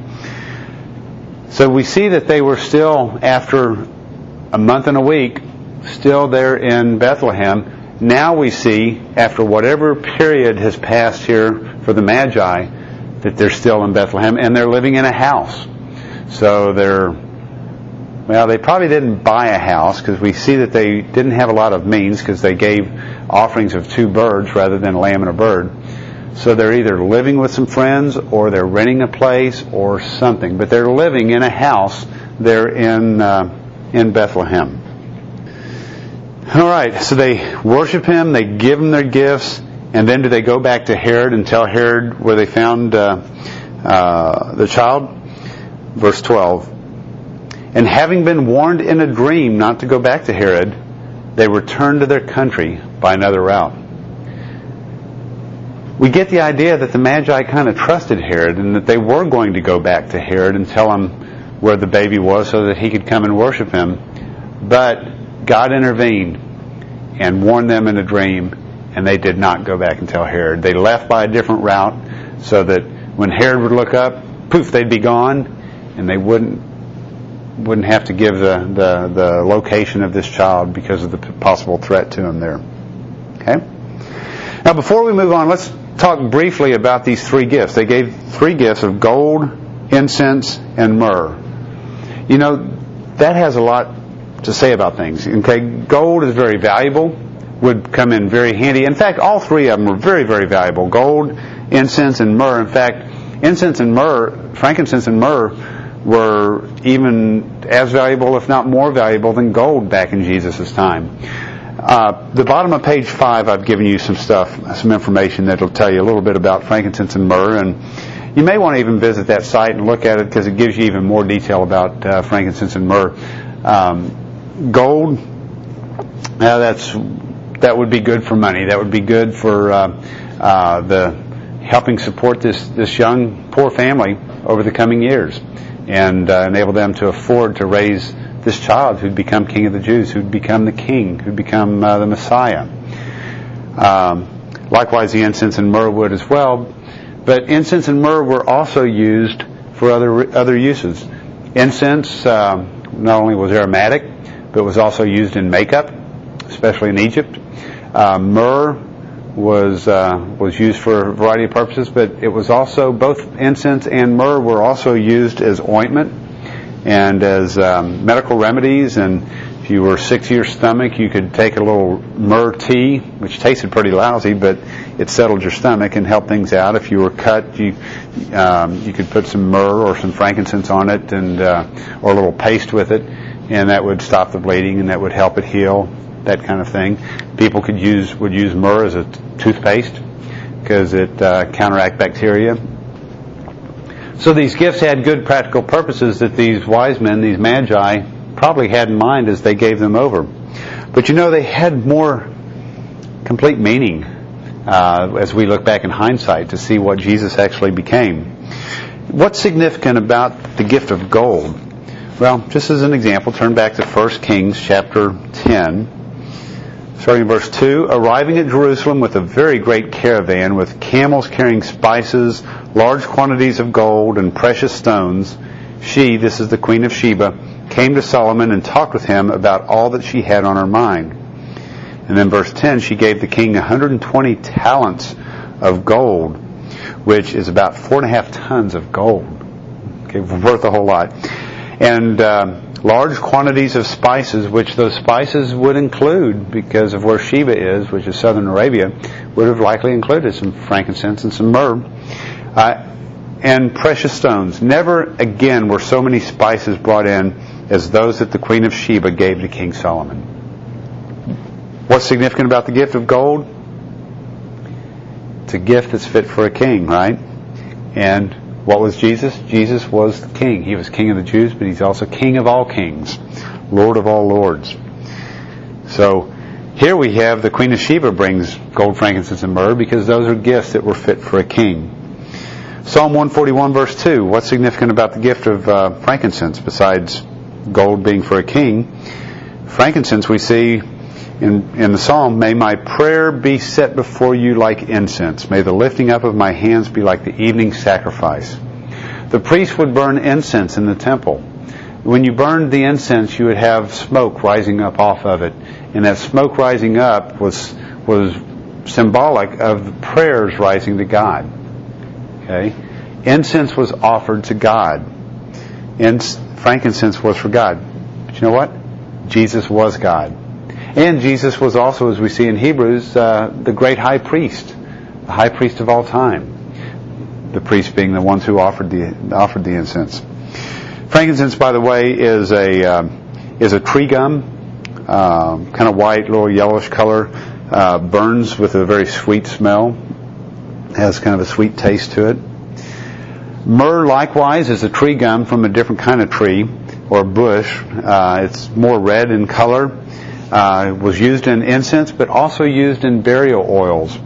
So we see that they were still, after a month and a week, still there in Bethlehem. Now we see, after whatever period has passed here for the Magi, that they're still in Bethlehem, and they're living in a house. So they probably didn't buy a house, because we see that they didn't have a lot of means, because they gave offerings of 2 birds rather than a lamb and a bird. So they're either living with some friends, or they're renting a place, or something. But they're living in a house there in Bethlehem. All right, so they worship him, they give him their gifts, and then do they go back to Herod and tell Herod where they found the child? Verse 12. And having been warned in a dream not to go back to Herod, they returned to their country by another route. We get the idea that the Magi kind of trusted Herod, and that they were going to go back to Herod and tell him where the baby was so that he could come and worship him. But God intervened and warned them in a dream, and they did not go back and tell Herod. They left by a different route so that when Herod would look up, poof, they'd be gone, and they wouldn't have to give the location of this child because of the possible threat to him there. Okay? Now, before we move on, let's talk briefly about these 3 gifts. They gave 3 gifts of gold, incense, and myrrh. You know, that has a lot to say about things. Okay, gold is very valuable, would come in very handy. In fact, all 3 of them were very, very valuable. Gold, incense, and myrrh. In fact, incense and myrrh, frankincense and myrrh, were even as valuable, if not more valuable, than gold back in Jesus' time. The bottom of page 5, I've given you some information that will tell you a little bit about frankincense and myrrh, and you may want to even visit that site and look at it, because it gives you even more detail about frankincense and myrrh. Gold, that's that would be good for money. That would be good for the helping support this young poor family over the coming years, and enable them to afford to raise this child who'd become King of the Jews, who'd become the King, who'd become the Messiah. Likewise, the incense and myrrh would as well. But incense and myrrh were also used for other uses. Incense not only was aromatic, but was also used in makeup, especially in Egypt. Myrrh was used for a variety of purposes, but it was also, both incense and myrrh were also used as ointment and as medical remedies. And if you were sick to your stomach, you could take a little myrrh tea, which tasted pretty lousy, but it settled your stomach and helped things out. If you were cut, you could put some myrrh or some frankincense on it, and or a little paste with it, and that would stop the bleeding and that would help it heal, that kind of thing. People would use myrrh as a toothpaste because it counteract bacteria. So these gifts had good practical purposes that these wise men, these magi, probably had in mind as they gave them over. But they had more complete meaning as we look back in hindsight to see what Jesus actually became. What's significant about the gift of gold? Well, just as an example, turn back to 1 Kings chapter 10, starting in verse 2. Arriving at Jerusalem with a very great caravan, with camels carrying spices, large quantities of gold and precious stones, she, this is the Queen of Sheba, came to Solomon and talked with him about all that she had on her mind. And then verse 10, she gave the king 120 talents of gold, which is about 4.5 tons of gold. Okay, worth a whole lot. And large quantities of spices, which those spices would include, because of where Sheba is, which is southern Arabia, would have likely included some frankincense and some myrrh. And precious stones. Never again were so many spices brought in as those that the Queen of Sheba gave to King Solomon. What's significant about the gift of gold? It's a gift that's fit for a king, right? And what was Jesus? Jesus was the king. He was King of the Jews, but he's also King of all kings, Lord of all lords. So here we have the Queen of Sheba brings gold, frankincense, and myrrh because those are gifts that were fit for a king. Psalm 141 verse 2, what's significant about the gift of frankincense besides gold being for a king? Frankincense we see in the psalm, may my prayer be set before you like incense. May the lifting up of my hands be like the evening sacrifice. The priest would burn incense in the temple. When you burned the incense, you would have smoke rising up off of it. And that smoke rising up was symbolic of the prayers rising to God. Okay? Incense was offered to God. And frankincense was for God. But you know what? Jesus was God. And Jesus was also, as we see in Hebrews, the great high priest, the high priest of all time. The priests being the ones who offered the incense. Frankincense, by the way, is a tree gum, kind of white, little yellowish color, burns with a very sweet smell, has kind of a sweet taste to it. Myrrh, likewise, is a tree gum from a different kind of tree or bush. It's more red in color. It was used in incense, but also used in burial oils.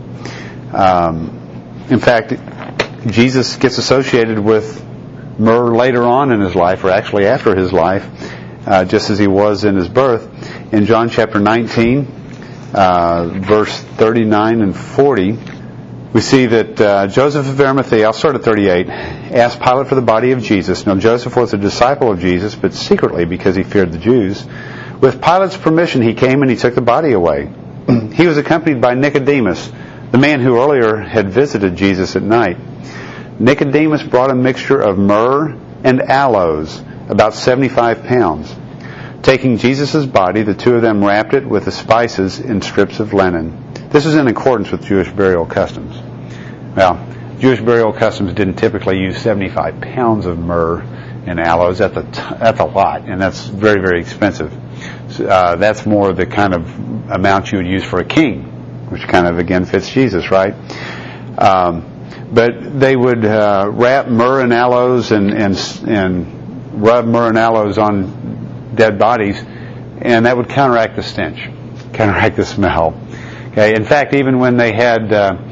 In fact, Jesus gets associated with myrrh later on in his life, or actually after his life, just as he was in his birth. In John chapter 19, verse 39 and 40, we see that Joseph of Arimathea, I'll start at 38, asked Pilate for the body of Jesus. Now Joseph was a disciple of Jesus, but secretly because he feared the Jews. With Pilate's permission, he came and he took the body away. He was accompanied by Nicodemus, the man who earlier had visited Jesus at night. Nicodemus brought a mixture of myrrh and aloes, about 75 pounds. Taking Jesus' body, the two of them wrapped it with the spices in strips of linen. This is in accordance with Jewish burial customs. Well, Jewish burial customs didn't typically use 75 pounds of myrrh and aloes. That's a lot, and that's very, very expensive. That's more the kind of amount you would use for a king, which kind of, again, fits Jesus, right? But they would wrap myrrh and aloes and rub myrrh and aloes on dead bodies, and that would counteract the stench, counteract the smell. Okay. In fact, even when they had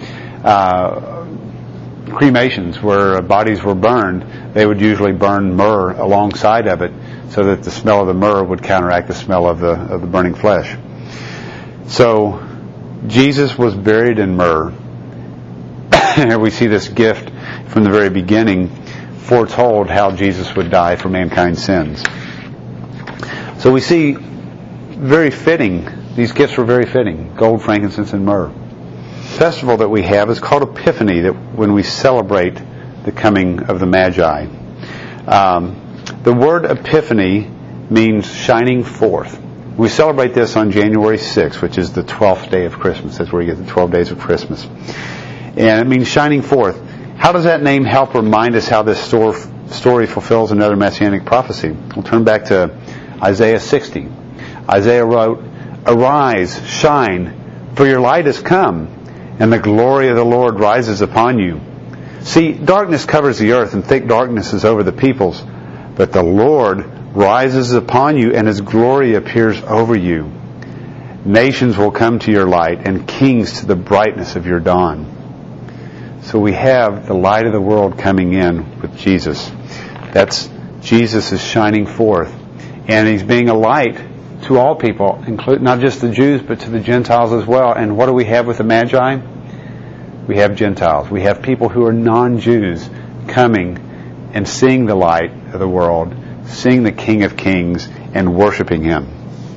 cremations where bodies were burned, they would usually burn myrrh alongside of it, so that the smell of the myrrh would counteract the smell of the burning flesh. So Jesus was buried in myrrh. Here we see this gift from the very beginning foretold how Jesus would die for mankind's sins. So we see very fitting, these gifts were very fitting, gold, frankincense, and myrrh. The festival that we have is called Epiphany, that when we celebrate the coming of the Magi. The word Epiphany means shining forth. We celebrate this on January 6th, which is the 12th day of Christmas. That's where you get the 12 days of Christmas. And it means shining forth. How does that name help remind us how this story fulfills another messianic prophecy? We'll turn back to Isaiah 60. Isaiah wrote, "Arise, shine, for your light has come, and the glory of the Lord rises upon you. See, darkness covers the earth, and thick darkness is over the peoples. But the Lord rises upon you, and His glory appears over you. Nations will come to your light, and kings to the brightness of your dawn." So we have the light of the world coming in with Jesus. That's Jesus is shining forth. And He's being a light to all people, including not just the Jews, but to the Gentiles as well. And what do we have with the Magi? We have Gentiles. We have people who are non-Jews coming and seeing the light of the world, seeing the King of Kings, and worshiping Him.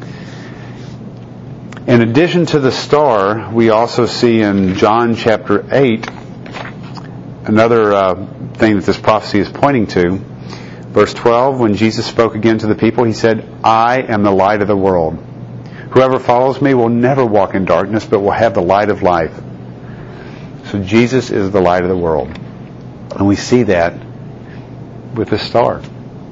In addition to the star, we also see in John chapter 8 another thing that this prophecy is pointing to. Verse 12, when Jesus spoke again to the people, He said, "I am the light of the world. Whoever follows me will never walk in darkness, but will have the light of life." So Jesus is the light of the world. And we see that with the star.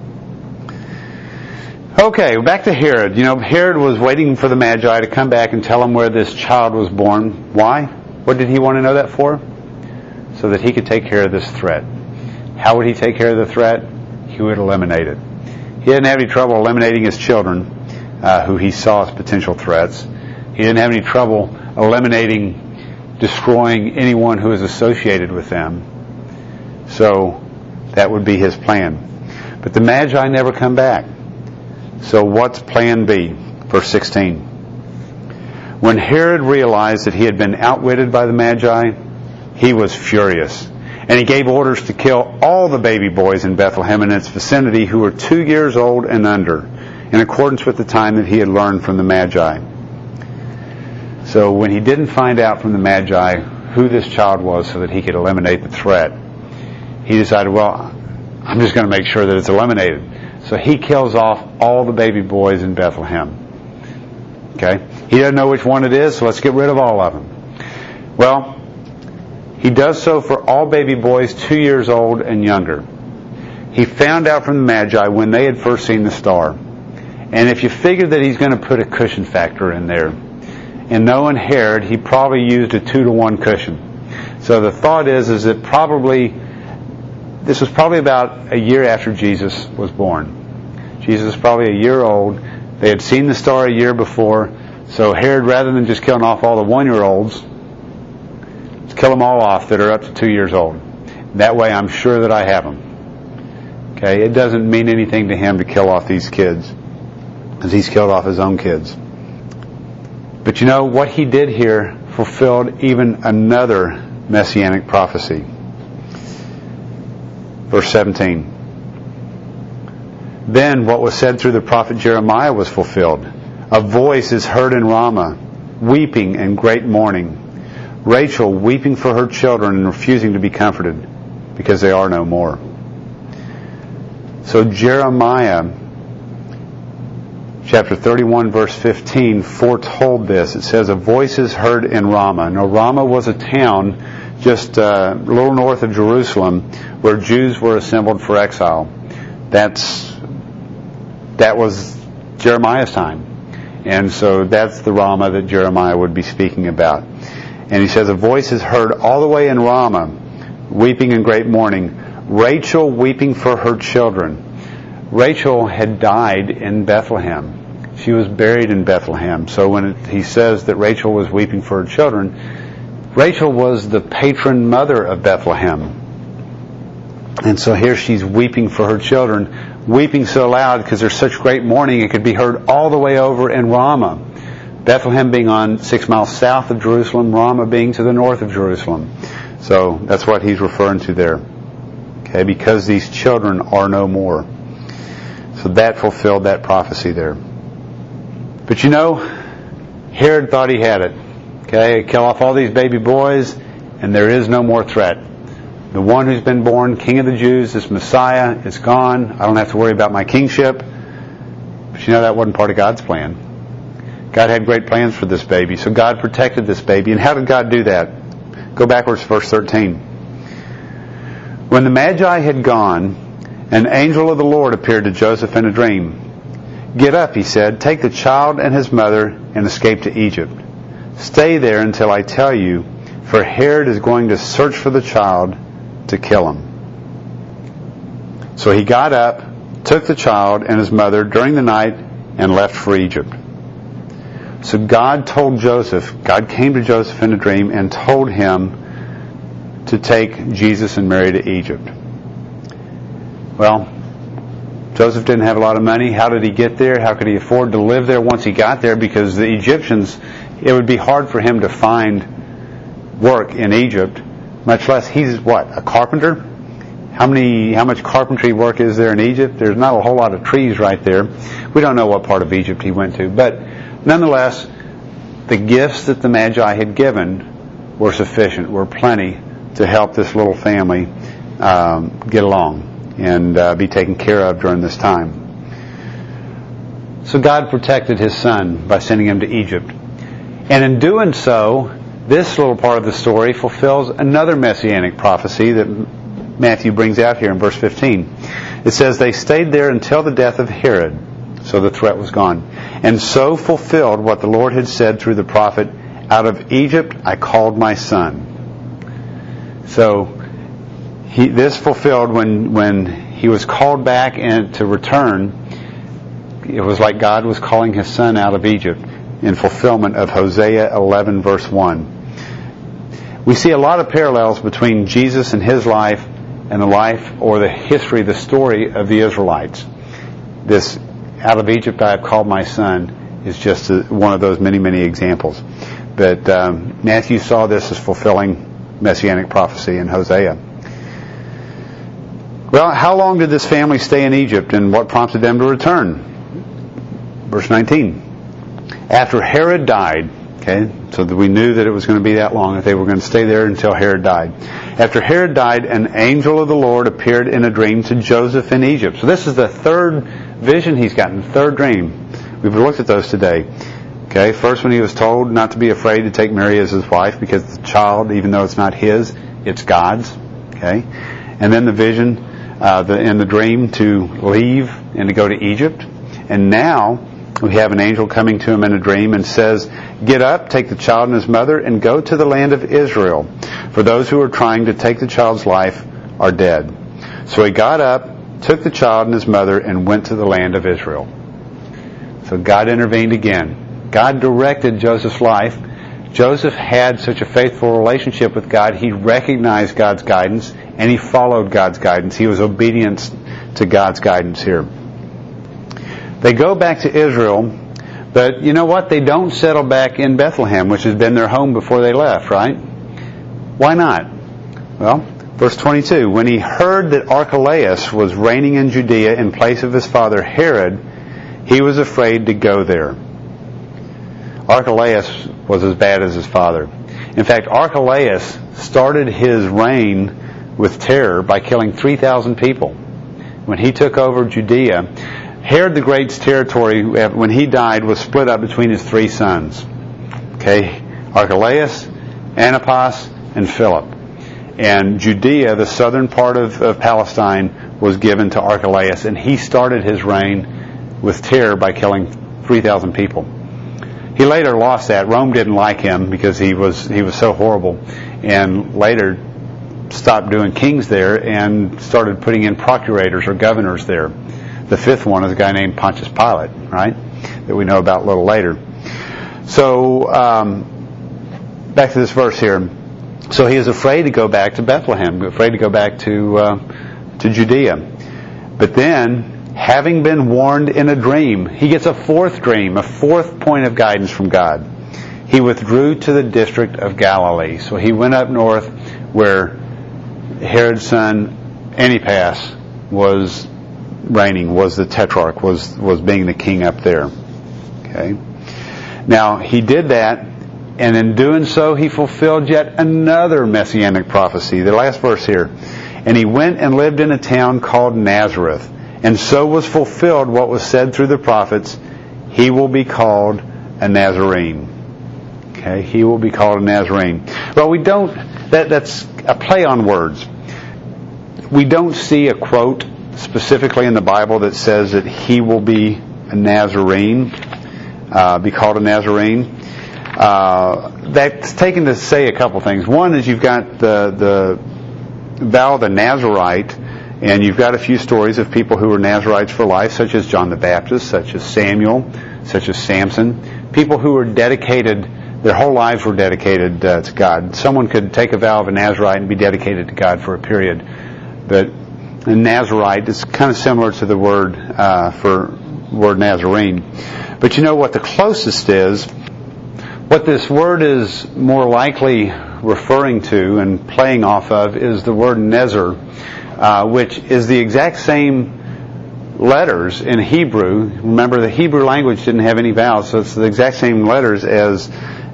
Okay, back to Herod. Herod was waiting for the Magi to come back and tell him where this child was born. Why? What did he want to know that for? So that he could take care of this threat. How would he take care of the threat? He would eliminate it. He didn't have any trouble eliminating his children, who he saw as potential threats. He didn't have any trouble destroying anyone who is associated with them. So that would be his plan. But the Magi never come back. So what's plan B? Verse 16. When Herod realized that he had been outwitted by the Magi, he was furious. And he gave orders to kill all the baby boys in Bethlehem and its vicinity who were 2 years old and under, in accordance with the time that he had learned from the Magi. So when he didn't find out from the Magi who this child was so that he could eliminate the threat, he decided, well, I'm just going to make sure that it's eliminated. So he kills off all the baby boys in Bethlehem. Okay? He doesn't know which one it is, so let's get rid of all of them. Well, he does so for all baby boys 2 years old and younger. He found out from the Magi when they had first seen the star. And if you figure that he's going to put a cushion factor in there, and knowing Herod, he probably used a 2-to-1 cushion. So the thought is that this was probably about a year after Jesus was born. Jesus was probably a year old. They had seen the star a year before. So Herod, rather than just killing off all the 1-year-olds, let's kill them all off that are up to 2 years old. That way I'm sure that I have them. Okay, it doesn't mean anything to him to kill off these kids, because he's killed off his own kids. But what he did here fulfilled even another messianic prophecy. Verse 17. Then what was said through the prophet Jeremiah was fulfilled. A voice is heard in Ramah, weeping and great mourning. Rachel weeping for her children and refusing to be comforted, because they are no more. So Jeremiah chapter 31 verse 15 foretold this. It says, a voice is heard in Ramah. Now Ramah was a town just a little north of Jerusalem where Jews were assembled for exile. That was Jeremiah's time. And so that's the Ramah that Jeremiah would be speaking about. And he says, a voice is heard all the way in Ramah, weeping in great mourning. Rachel weeping for her children. Rachel had died in Bethlehem. She was buried in Bethlehem. So when he says that Rachel was weeping for her children, Rachel was the patron mother of Bethlehem. And so here she's weeping for her children, weeping so loud because there's such great mourning it could be heard all the way over in Ramah. Bethlehem being on 6 miles south of Jerusalem, Ramah being to the north of Jerusalem. So that's what he's referring to there. Okay, because these children are no more. So that fulfilled that prophecy there. But Herod thought he had it. Okay, kill off all these baby boys, and there is no more threat. The one who's been born, King of the Jews, this Messiah, is gone. I don't have to worry about my kingship. But that wasn't part of God's plan. God had great plans for this baby, so God protected this baby. And how did God do that? Go backwards to verse 13. When the Magi had gone, an angel of the Lord appeared to Joseph in a dream. "Get up," he said, "take the child and his mother and escape to Egypt. Stay there until I tell you, for Herod is going to search for the child to kill him." So he got up, took the child and his mother during the night, and left for Egypt. So God came to Joseph in a dream and told him to take Jesus and Mary to Egypt. Well, Joseph didn't have a lot of money. How did he get there? How could he afford to live there once he got there? Because the Egyptians, it would be hard for him to find work in Egypt, much less he's a carpenter? How much carpentry work is there in Egypt? There's not a whole lot of trees right there. We don't know what part of Egypt he went to, but nonetheless, the gifts that the Magi had given were sufficient, were plenty to help this little family get along and be taken care of during this time. So God protected his son by sending him to Egypt. And in doing so, this little part of the story fulfills another messianic prophecy that Matthew brings out here in verse 15. It says, "They stayed there until the death of Herod." So the threat was gone. "And so fulfilled what the Lord had said through the prophet, 'Out of Egypt I called my son.'" So this fulfilled when he was called back and to return. It was like God was calling his son out of Egypt in fulfillment of Hosea 11 verse 1. We see a lot of parallels between Jesus and his life and the life or the history, the story of the Israelites. This "out of Egypt I have called my son" is just one of those many, many examples. But Matthew saw this as fulfilling messianic prophecy in Hosea. Well, how long did this family stay in Egypt, and what prompted them to return? Verse 19. After Herod died, so that we knew that it was going to be that long, that they were going to stay there until Herod died. After Herod died, an angel of the Lord appeared in a dream to Joseph in Egypt. So this is the third vision he's gotten, third dream. We've looked at those today. First when he was told not to be afraid to take Mary as his wife because the child, even though it's not his, it's God's. And then the vision in the dream to leave and to go to Egypt. And now we have an angel coming to him in a dream and says, "Get up, take the child and his mother, and go to the land of Israel. For those who are trying to take the child's life are dead." So he got up, took the child and his mother, and went to the land of Israel. So God intervened again. God directed Joseph's life. Joseph had such a faithful relationship with God, he recognized God's guidance, and he followed God's guidance. He was obedient to God's guidance here. They go back to Israel, but you know what? They don't settle back in Bethlehem, which has been their home before they left, right? Why not? Well, verse 22, when he heard that Archelaus was reigning in Judea in place of his father Herod, he was afraid to go there. Archelaus was as bad as his father. In fact, Archelaus started his reign with terror by killing 3,000 people. When he took over Judea, Herod the Great's territory, when he died, was split up between his three sons. Archelaus, Antipas, and Philip. And Judea, the southern part of Palestine, was given to Archelaus, and he started his reign with terror by killing 3,000 people. He later lost that. Rome didn't like him because he was so horrible, and later stopped doing kings there and started putting in procurators or governors there. The fifth one is a guy named Pontius Pilate, right? that we know about a little later. So, back to this verse here. So he is afraid to go back to Bethlehem, afraid to go back to Judea. But then, having been warned in a dream, he gets a fourth dream, a fourth point of guidance from God. He withdrew to the district of Galilee. So he went up north where Herod's son Antipas was reigning, was the tetrarch, was being the king up there. Okay. Now, he did that, and in doing so, he fulfilled yet another messianic prophecy. The last verse here. And he went and lived in a town called Nazareth. And so was fulfilled what was said through the prophets, he will be called a Nazarene. Okay, he will be called a Nazarene. Well, we don't, that's a play on words. We don't see a quote specifically in the Bible that says that he will be a Nazarene, be called a Nazarene. That's taken to say a couple things. One is you've got the vow of the Nazarite, and you've got a few stories of people who were Nazarites for life, such as John the Baptist, such as Samuel, such as Samson. People who were dedicated, their whole lives were dedicated to God. Someone could take a vow of a Nazarite and be dedicated to God for a period. But a Nazarite is kind of similar to the word Nazarene. But you know what the closest is? What this word is more likely referring to and playing off of is the word Nezer, which is the exact same letters in Hebrew. Remember, the Hebrew language didn't have any vowels, so it's the exact same letters as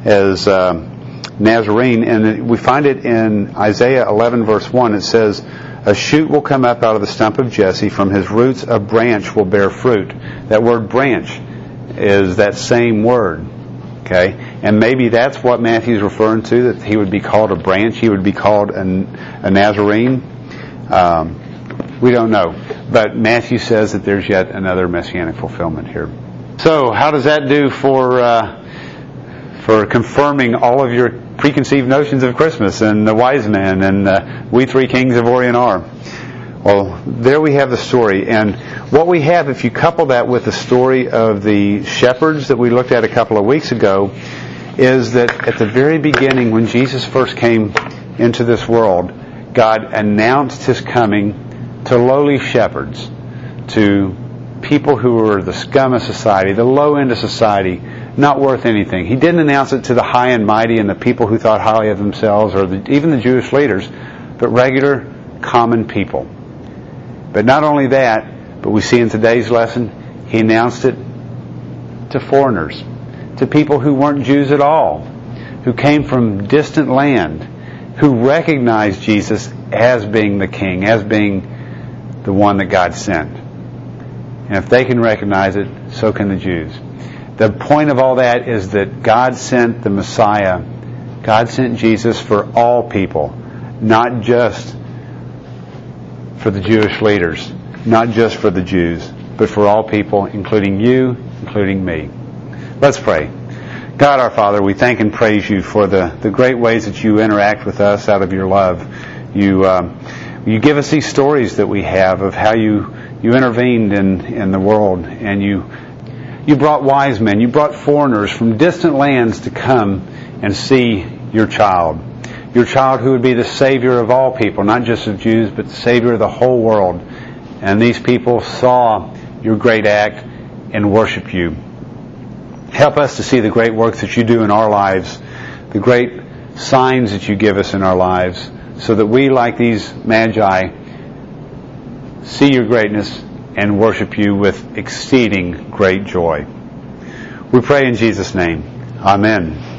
Nazarene. And we find it in Isaiah 11 verse 1. It says, a shoot will come up out of the stump of Jesse. From his roots a branch will bear fruit. That word branch is that same word. Okay? And maybe that's what Matthew's referring to, that he would be called a branch. He would be called a Nazarene. We don't know. But Matthew says that there's yet another messianic fulfillment here. So, how does that do for confirming all of your preconceived notions of Christmas and the wise men and we three kings of Orient are? Well, there we have the story. And what we have, if you couple that with the story of the shepherds that we looked at a couple of weeks ago, is that at the very beginning, when Jesus first came into this world, God announced His coming to lowly shepherds, to people who were the scum of society, the low end of society, not worth anything. He didn't announce it to the high and mighty and the people who thought highly of themselves, or even the Jewish leaders, but regular, common people. But not only that, but we see in today's lesson, He announced it to foreigners, to people who weren't Jews at all, who came from distant land, who recognized Jesus as being the King, as being the one that God sent. And if they can recognize it, so can the Jews. The point of all that is that God sent the Messiah, God sent Jesus for all people, not just for the Jewish leaders, not just for the Jews, but for all people, including you, including me. Let's pray. God our Father, we thank and praise You for the great ways that You interact with us out of Your love. You give us these stories that we have of how You intervened in the world, and You brought wise men, You brought foreigners from distant lands to come and see Your child who would be the Savior of all people, not just of Jews, but the Savior of the whole world. And these people saw Your great act and worship You. Help us to see the great works that You do in our lives, the great signs that You give us in our lives, so that we, like these magi, see Your greatness and worship You with exceeding great joy. We pray in Jesus' name. Amen.